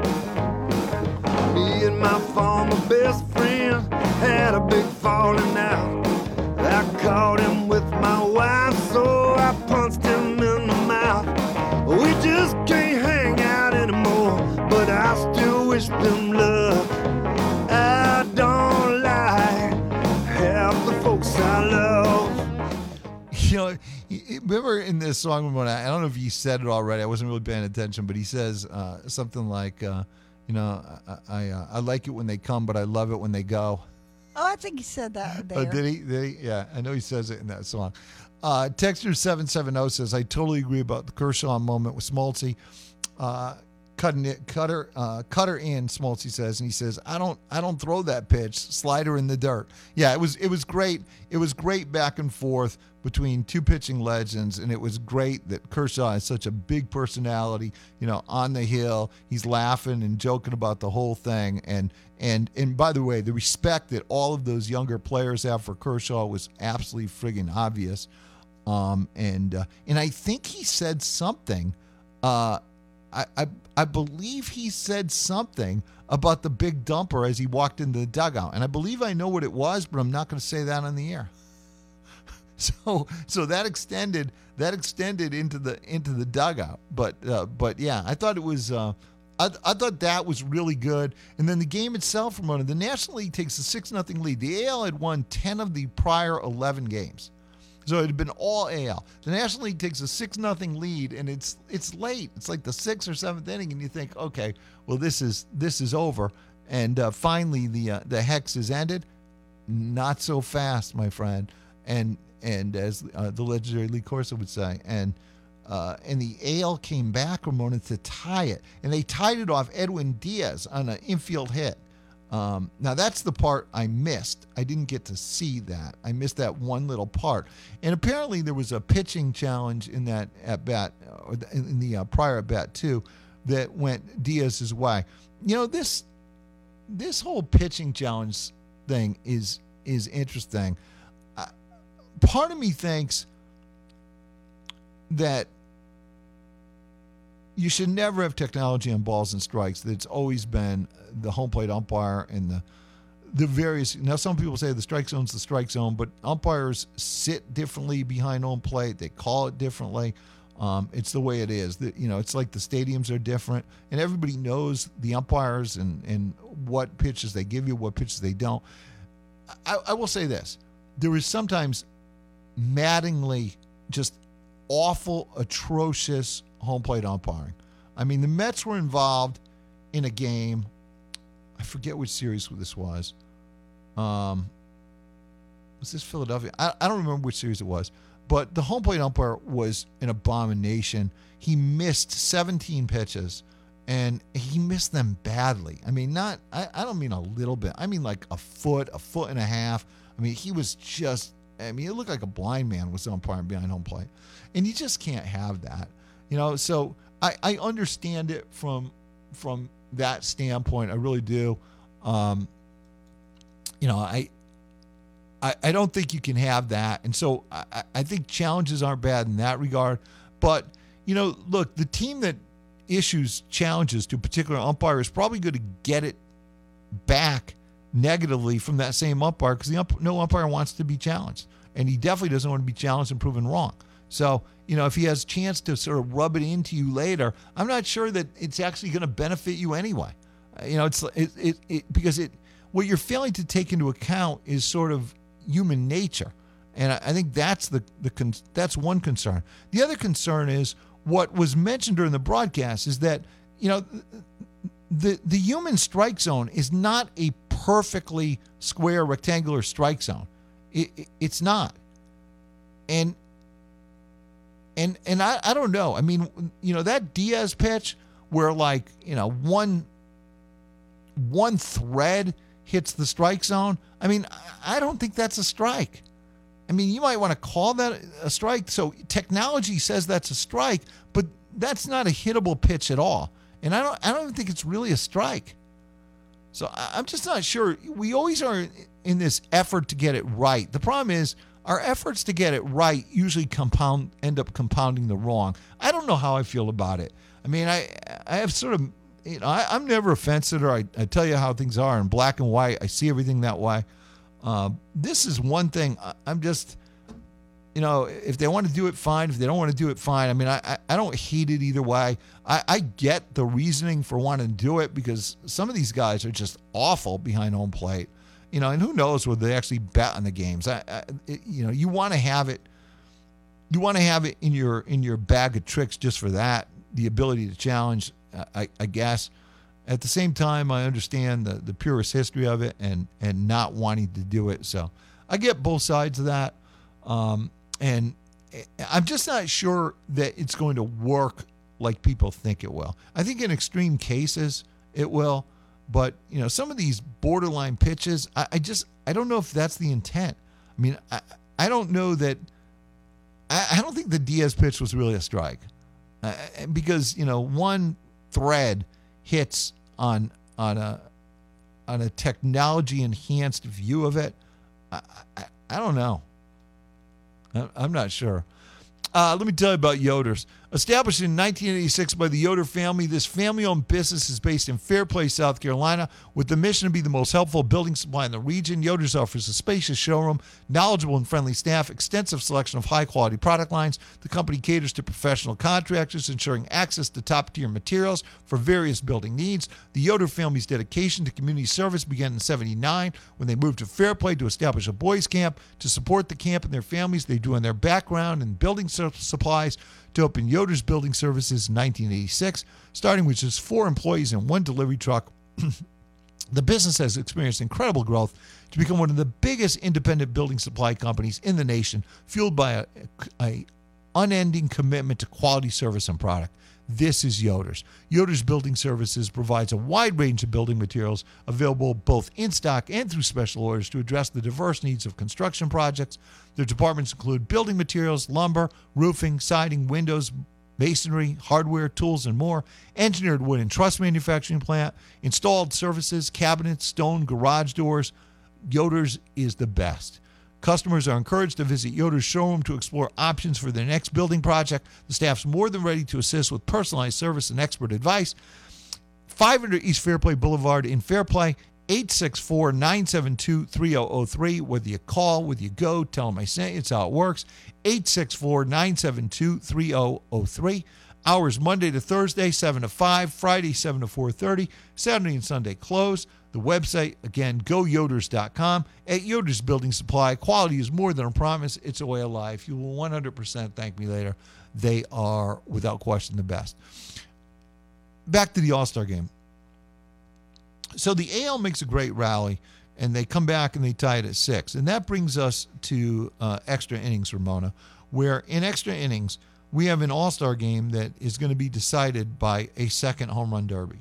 Me and my former best friend had a big falling out. I caught him with my wife, so I punched him in the mouth. We just can't hang out anymore, but I still wish them luck. I don't like half the folks I love. You know, remember in this song, when I don't know if he said it already, I wasn't really paying attention, but he says something like, I like it when they come, but I love it when they go. Oh, I think he said that there. Oh, did he? Yeah, I know he says it in that song. Texter 770 says, I totally agree about the Kershaw moment with Smoltzy. Cutter in, Smoltzy says, and he says, I don't throw that pitch, slider in the dirt. Yeah, it was great. It was great back and forth between two pitching legends, and it was great that Kershaw has such a big personality, on the hill. He's laughing and joking about the whole thing. And by the way, the respect that all of those younger players have for Kershaw was absolutely friggin' obvious. And I think he said something, I believe he said something about the big dumper as he walked into the dugout, and I believe I know what it was, but I'm not going to say that on the air. So that extended into the dugout, but yeah, I thought it was I thought that was really good. And then the game itself, Ramona, the National League takes a 6-0 lead. The AL had won 10 of the prior 11 games. So it had been all AL. The National League takes a 6-0 lead, and it's late. It's like the 6th or 7th inning, and you think, okay, well, this is over. And finally, the hex is ended. Not so fast, my friend. And as the legendary Lee Corso would say, and the AL came back, Ramona, to tie it, and they tied it off Edwin Diaz on an infield hit. Now that's the part I missed. I didn't get to see that. I missed that one little part. And apparently there was a pitching challenge in that at bat, in the prior at bat too, that went Diaz's way. This whole pitching challenge thing is interesting. Part of me thinks that you should never have technology on balls and strikes. That it's always been the home plate umpire and the various. Now, some people say the strike zone's the strike zone, but umpires sit differently behind home plate. They call it differently. It's the way it is. It's like the stadiums are different, and everybody knows the umpires and what pitches they give you, what pitches they don't. I will say this: there is sometimes maddeningly just awful, atrocious home plate umpiring. I mean, the Mets were involved in a game. I forget which series this was. Was this Philadelphia? I don't remember which series it was. But the home plate umpire was an abomination. He missed 17 pitches, and he missed them badly. I mean, I don't mean a little bit. I mean like a foot and a half. I mean, he was just, it looked like a blind man was umpiring behind home plate. And you just can't have that. So I understand it from that standpoint. I really do. I don't think you can have that. And so I think challenges aren't bad in that regard. But, look, the team that issues challenges to a particular umpire is probably going to get it back negatively from that same umpire because no umpire wants to be challenged. And he definitely doesn't want to be challenged and proven wrong. So, if he has a chance to sort of rub it into you later, I'm not sure that it's actually going to benefit you anyway. Because what you're failing to take into account is sort of human nature. And I think that's that's one concern. The other concern is what was mentioned during the broadcast is that, the human strike zone is not a perfectly square rectangular strike zone. It's not. And I don't know. I mean, that Diaz pitch where one thread hits the strike zone. I mean, I don't think that's a strike. I mean, you might want to call that a strike. So technology says that's a strike, but that's not a hittable pitch at all. And I don't even think it's really a strike. So I'm just not sure. We always are in this effort to get it right. The problem is our efforts to get it right usually end up compounding the wrong. I don't know how I feel about it. I mean, I have sort of, I'm never a fence sitter. I tell you how things are in black and white. I see everything that way. This is one thing. I'm just, if they want to do it, fine. If they don't want to do it, fine. I mean, I don't hate it either way. I get the reasoning for wanting to do it because some of these guys are just awful behind home plate. And who knows whether they actually bet on the games. You want to have it. You want to have it in your bag of tricks just for that, the ability to challenge. I guess. At the same time, I understand the purist history of it and not wanting to do it. So I get both sides of that, and I'm just not sure that it's going to work like people think it will. I think in extreme cases it will. But, some of these borderline pitches, I don't know if that's the intent. I mean, I don't know that, I don't think the Diaz pitch was really a strike. Because, one thread hits on a technology enhanced view of it. I don't know. I'm not sure. Let me tell you about Yoder's. Established in 1986 by the Yoder family, this family-owned business is based in Fairplay, South Carolina, with the mission to be the most helpful building supply in the region. Yoder's offers a spacious showroom, knowledgeable and friendly staff, extensive selection of high-quality product lines. The company caters to professional contractors, ensuring access to top-tier materials for various building needs. The Yoder family's dedication to community service began in 1979 when they moved to Fairplay to establish a boys' camp. To support the camp and their families, they drew on their background in building supplies to open Yoder's Building Services in 1986, starting with just 4 employees and 1 delivery truck. The business has experienced incredible growth to become one of the biggest independent building supply companies in the nation, fueled by a unending commitment to quality service and product. This is Yoder's. Yoder's Building Services provides a wide range of building materials available both in stock and through special orders to address the diverse needs of construction projects. Their departments include building materials, lumber, roofing, siding, windows, masonry, hardware, tools, and more. Engineered wood and truss manufacturing plant, installed services, cabinets, stone, garage doors. Yoder's is the best. Customers are encouraged to visit Yoder's showroom to explore options for their next building project. The staff's more than ready to assist with personalized service and expert advice. 500 East Fairplay Boulevard in Fairplay, 864-972-3003. Whether you call, whether you go, tell them I sent you. It's how it works. 864-972-3003. Hours Monday to Thursday, 7 to 5. Friday, 7 to 4:30. Saturday and Sunday closed. The website, again, goyoders.com. At Yoder's Building Supply, quality is more than a promise. It's a way of life. You will 100% thank me later. They are, without question, the best. Back to the All-Star game. So the AL makes a great rally, and they come back and they tie it at 6. And that brings us to extra innings, Ramona, where in extra innings, we have an All-Star game that is going to be decided by a second home run derby.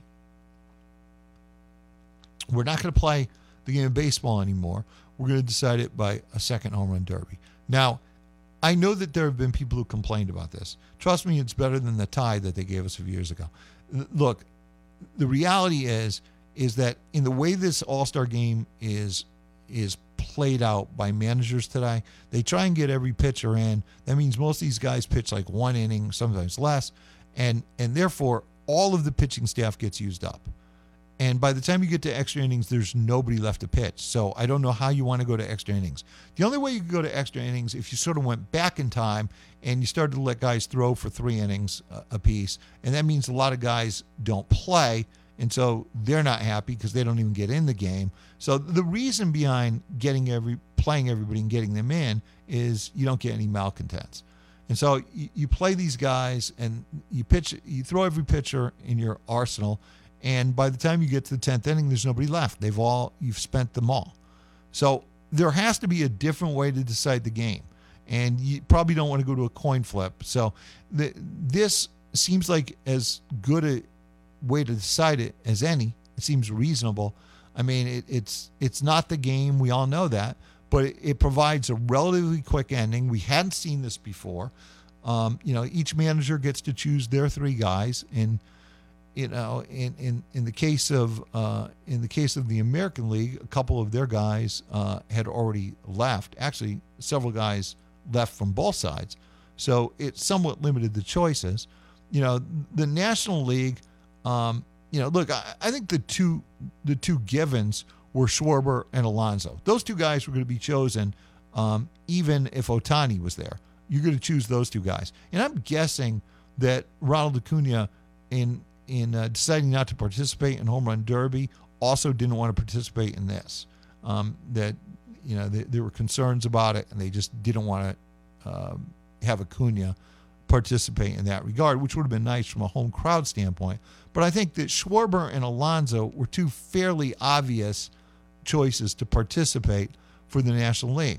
We're not going to play the game of baseball anymore. We're going to decide it by a second home run derby. Now, I know that there have been people who complained about this. Trust me, it's better than the tie that they gave us a few years ago. Look, the reality is that in the way this All-Star game is played out by managers today, they try and get every pitcher in. That means most of these guys pitch like 1 inning, sometimes less, and therefore all of the pitching staff gets used up. And by the time you get to extra innings, there's nobody left to pitch. So I don't know how you want to go to extra innings. The only way you could go to extra innings if you sort of went back in time and you started to let guys throw for 3 innings apiece. And that means a lot of guys don't play. And so they're not happy because they don't even get in the game. So the reason behind playing everybody and getting them in is you don't get any malcontents. And so you play these guys and you throw every pitcher in your arsenal. And by the time you get to the 10th inning, there's nobody left. You've spent them all. So there has to be a different way to decide the game. And you probably don't want to go to a coin flip. So this seems like as good a way to decide it as any. It seems reasonable. I mean, it's not the game. We all know that. But it provides a relatively quick ending. We hadn't seen this before. Each manager gets to choose their 3 guys. And you know, in the case of the American League, a couple of their guys had already left. Actually, several guys left from both sides, so it somewhat limited the choices. You know, the National League. You know, look, I think the two givens were Schwarber and Alonso. Those two guys were going to be chosen, even if Ohtani was there. You're going to choose those two guys, and I'm guessing that Ronald Acuna, in deciding not to participate in Home Run Derby, also didn't want to participate in this. That, you know, there were concerns about it, and they just didn't want to have Acuna participate in that regard, which would have been nice from a home crowd standpoint. But I think that Schwarber and Alonso were two fairly obvious choices to participate for the National League.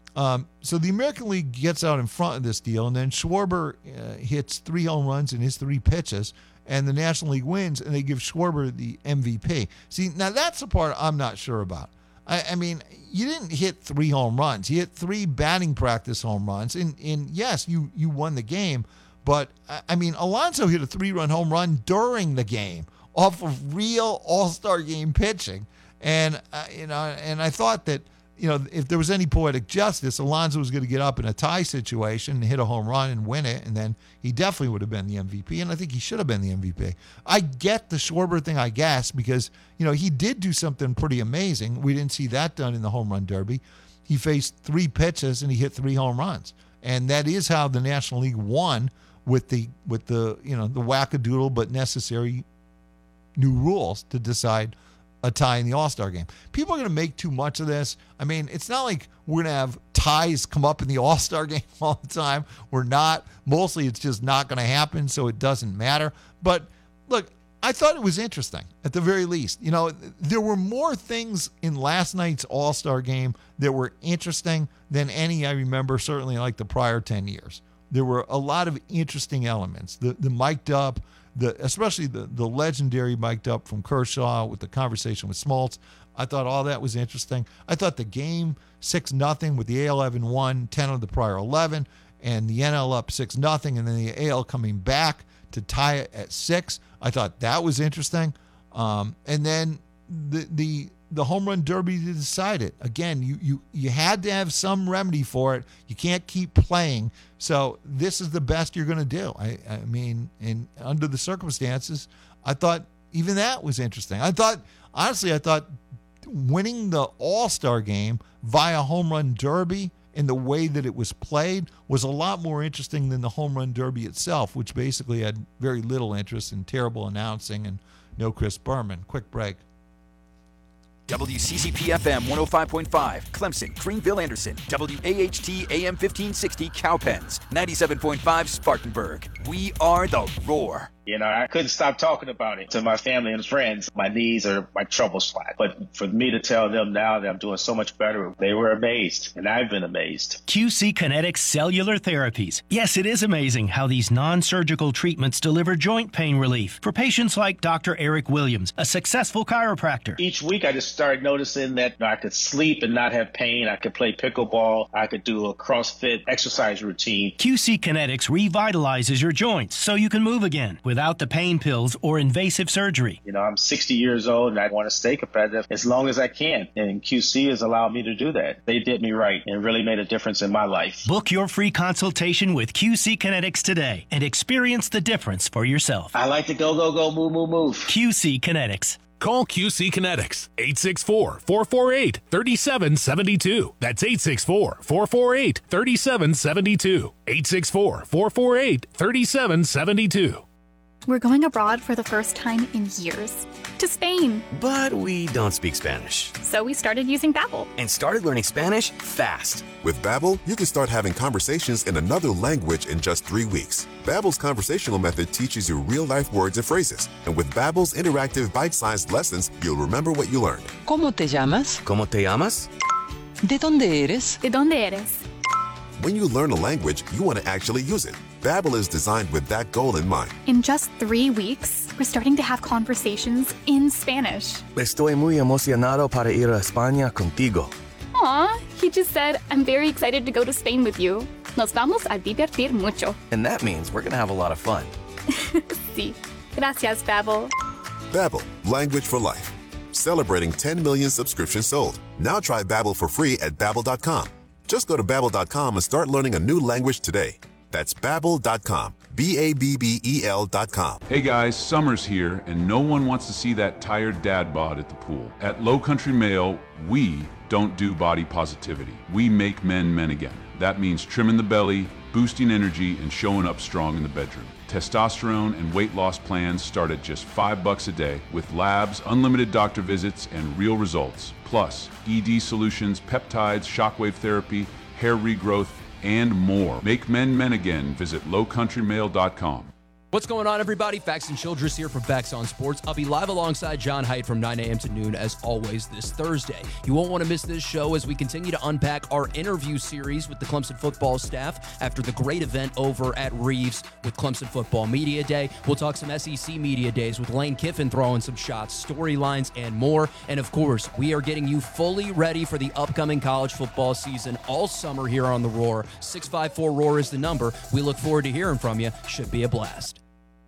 So the American League gets out in front of this deal, and then Schwarber hits 3 home runs in his 3 pitches, and the National League wins, and they give Schwarber the MVP. See, now that's the part I'm not sure about. I mean, you didn't hit 3 home runs. You hit 3 batting practice home runs, and yes, you won the game. But, I mean, Alonso hit a 3-run home run during the game off of real all-star game pitching. And, you know, and I thought that, you know, if there was any poetic justice, Alonso was going to get up in a tie situation and hit a home run and win it, and then he definitely would have been the MVP, and I think he should have been the MVP. I get the Schwarber thing, I guess, because, you know, he did do something pretty amazing. We didn't see that done in the Home Run Derby. He faced 3 pitches and he hit 3 home runs, and that is how the National League won with the you know, the wackadoodle but necessary new rules to decide a tie in the All-Star game. People are going to make too much of this. I mean, it's not like we're going to have ties come up in the All-Star game all the time. We're not. Mostly it's just not going to happen, so it doesn't matter. But look, I thought it was interesting, at the very least. You know, there were more things in last night's All-Star game that were interesting than any I remember, certainly like the prior 10 years. There were a lot of interesting elements. The mic'd up, especially the legendary mic'd up from Kershaw with the conversation with Smoltz. I thought all that was interesting. I thought the game 6-0 with the AL having won 10 of the prior 11 and the NL up 6-0 and then the AL coming back to tie it at 6. I thought that was interesting. And then the Home Run Derby to decide it. Again, you had to have some remedy for it. You can't keep playing. So this is the best you're going to do. I mean, and under the circumstances, I thought even that was interesting. I thought winning the All-Star game via Home Run Derby in the way that it was played was a lot more interesting than the Home Run Derby itself, which basically had very little interest in terrible announcing and no Chris Berman. Quick break. WCCP-FM 105.5, Clemson, Greenville, Anderson. WAHT AM 1560, Cowpens. 97.5, Spartanburg. We are the Roar. You know, I couldn't stop talking about it to my family and friends. My knees are my trouble spot. But for me to tell them now that I'm doing so much better, they were amazed, and I've been amazed. QC Kinetics Cellular Therapies. Yes, it is amazing how these non-surgical treatments deliver joint pain relief for patients like Dr. Eric Williams, a successful chiropractor. Each week I just started noticing that I could sleep and not have pain. I could play pickleball. I could do a CrossFit exercise routine. QC Kinetics revitalizes your joints so you can move again without the pain pills or invasive surgery. You know, I'm 60 years old and I want to stay competitive as long as I can. And QC has allowed me to do that. They did me right and really made a difference in my life. Book your free consultation with QC Kinetics today and experience the difference for yourself. I like to go, move, move, move. QC Kinetics. Call QC Kinetics, 864-448-3772. That's 864-448-3772. 864-448-3772. We're going abroad for the first time in years. To Spain. But we don't speak Spanish. So we started using Babbel. And started learning Spanish fast. With Babbel, you can start having conversations in another language in just 3 weeks. Babbel's conversational method teaches you real-life words and phrases. And with Babbel's interactive bite-sized lessons, you'll remember what you learned. ¿Cómo te llamas? ¿Cómo te llamas? ¿De dónde eres? ¿De dónde eres? When you learn a language, you want to actually use it. Babbel is designed with that goal in mind. In just 3 weeks, we're starting to have conversations in Spanish. Estoy muy emocionado para ir a España contigo. Aw, he just said, I'm very excited to go to Spain with you. Nos vamos a divertir mucho. And that means we're going to have a lot of fun. Sí. Gracias, Babbel. Babbel, language for life. Celebrating 10 million subscriptions sold. Now try Babbel for free at Babbel.com. Just go to Babbel.com and start learning a new language today. That's Babbel.com. Babbel.com. Hey guys, summer's here and no one wants to see that tired dad bod at the pool. At Low Country Male, we don't do body positivity. We make men men again. That means trimming the belly, boosting energy, and showing up strong in the bedroom. Testosterone and weight loss plans start at just $5 a day with labs, unlimited doctor visits, and real results. Plus, ED solutions, peptides, shockwave therapy, hair regrowth, and more. Make men men again. Visit lowcountrymale.com. What's going on, everybody? Faxon Childress here from Facts on Sports. I'll be live alongside John Haidt from 9 a.m. to noon, as always, this Thursday. You won't want to miss this show as we continue to unpack our interview series with the Clemson football staff after the great event over at Reeves with Clemson Football Media Day. We'll talk some SEC Media Days with Lane Kiffin throwing some shots, storylines, and more. And, of course, we are getting you fully ready for the upcoming college football season all summer here on The Roar. 654-ROAR is the number. We look forward to hearing from you. Should be a blast.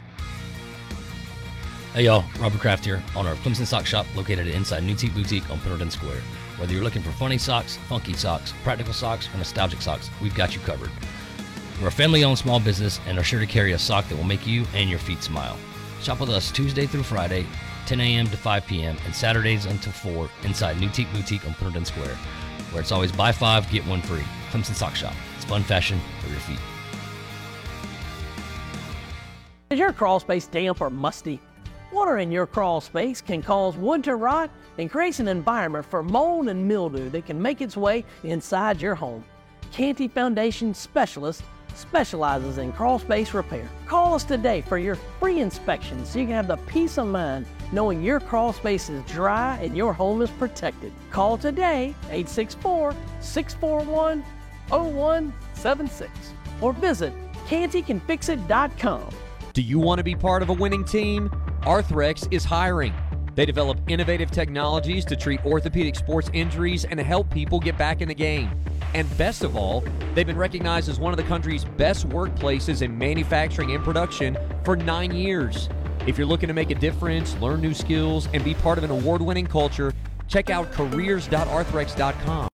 Hey y'all, Robert Kraft here, owner of Clemson Sock Shop located inside New Teak Boutique on Pendleton Square. Whether you're looking for funny socks, funky socks, practical socks, or nostalgic socks, we've got you covered. We're a family-owned small business and are sure to carry a sock that will make you and your feet smile. Shop with us Tuesday through Friday, 10 a.m. to 5 p.m., and Saturdays until 4 inside New Teak Boutique on Pendleton Square, where it's always buy 5, get 1 free. Clemson Sock Shop. It's fun fashion for your feet. Is your crawl space damp or musty? Water in your crawl space can cause wood to rot and creates an environment for mold and mildew that can make its way inside your home. Canty Foundation Specialist specializes in crawl space repair. Call us today for your free inspection so you can have the peace of mind knowing your crawl space is dry and your home is protected. Call today, 864-641-0176, or visit cantycanfixit.com. Do you want to be part of a winning team? Arthrex is hiring. They develop innovative technologies to treat orthopedic sports injuries and help people get back in the game. And best of all, they've been recognized as one of the country's best workplaces in manufacturing and production for 9 years. If you're looking to make a difference, learn new skills, and be part of an award-winning culture, check out careers.arthrex.com.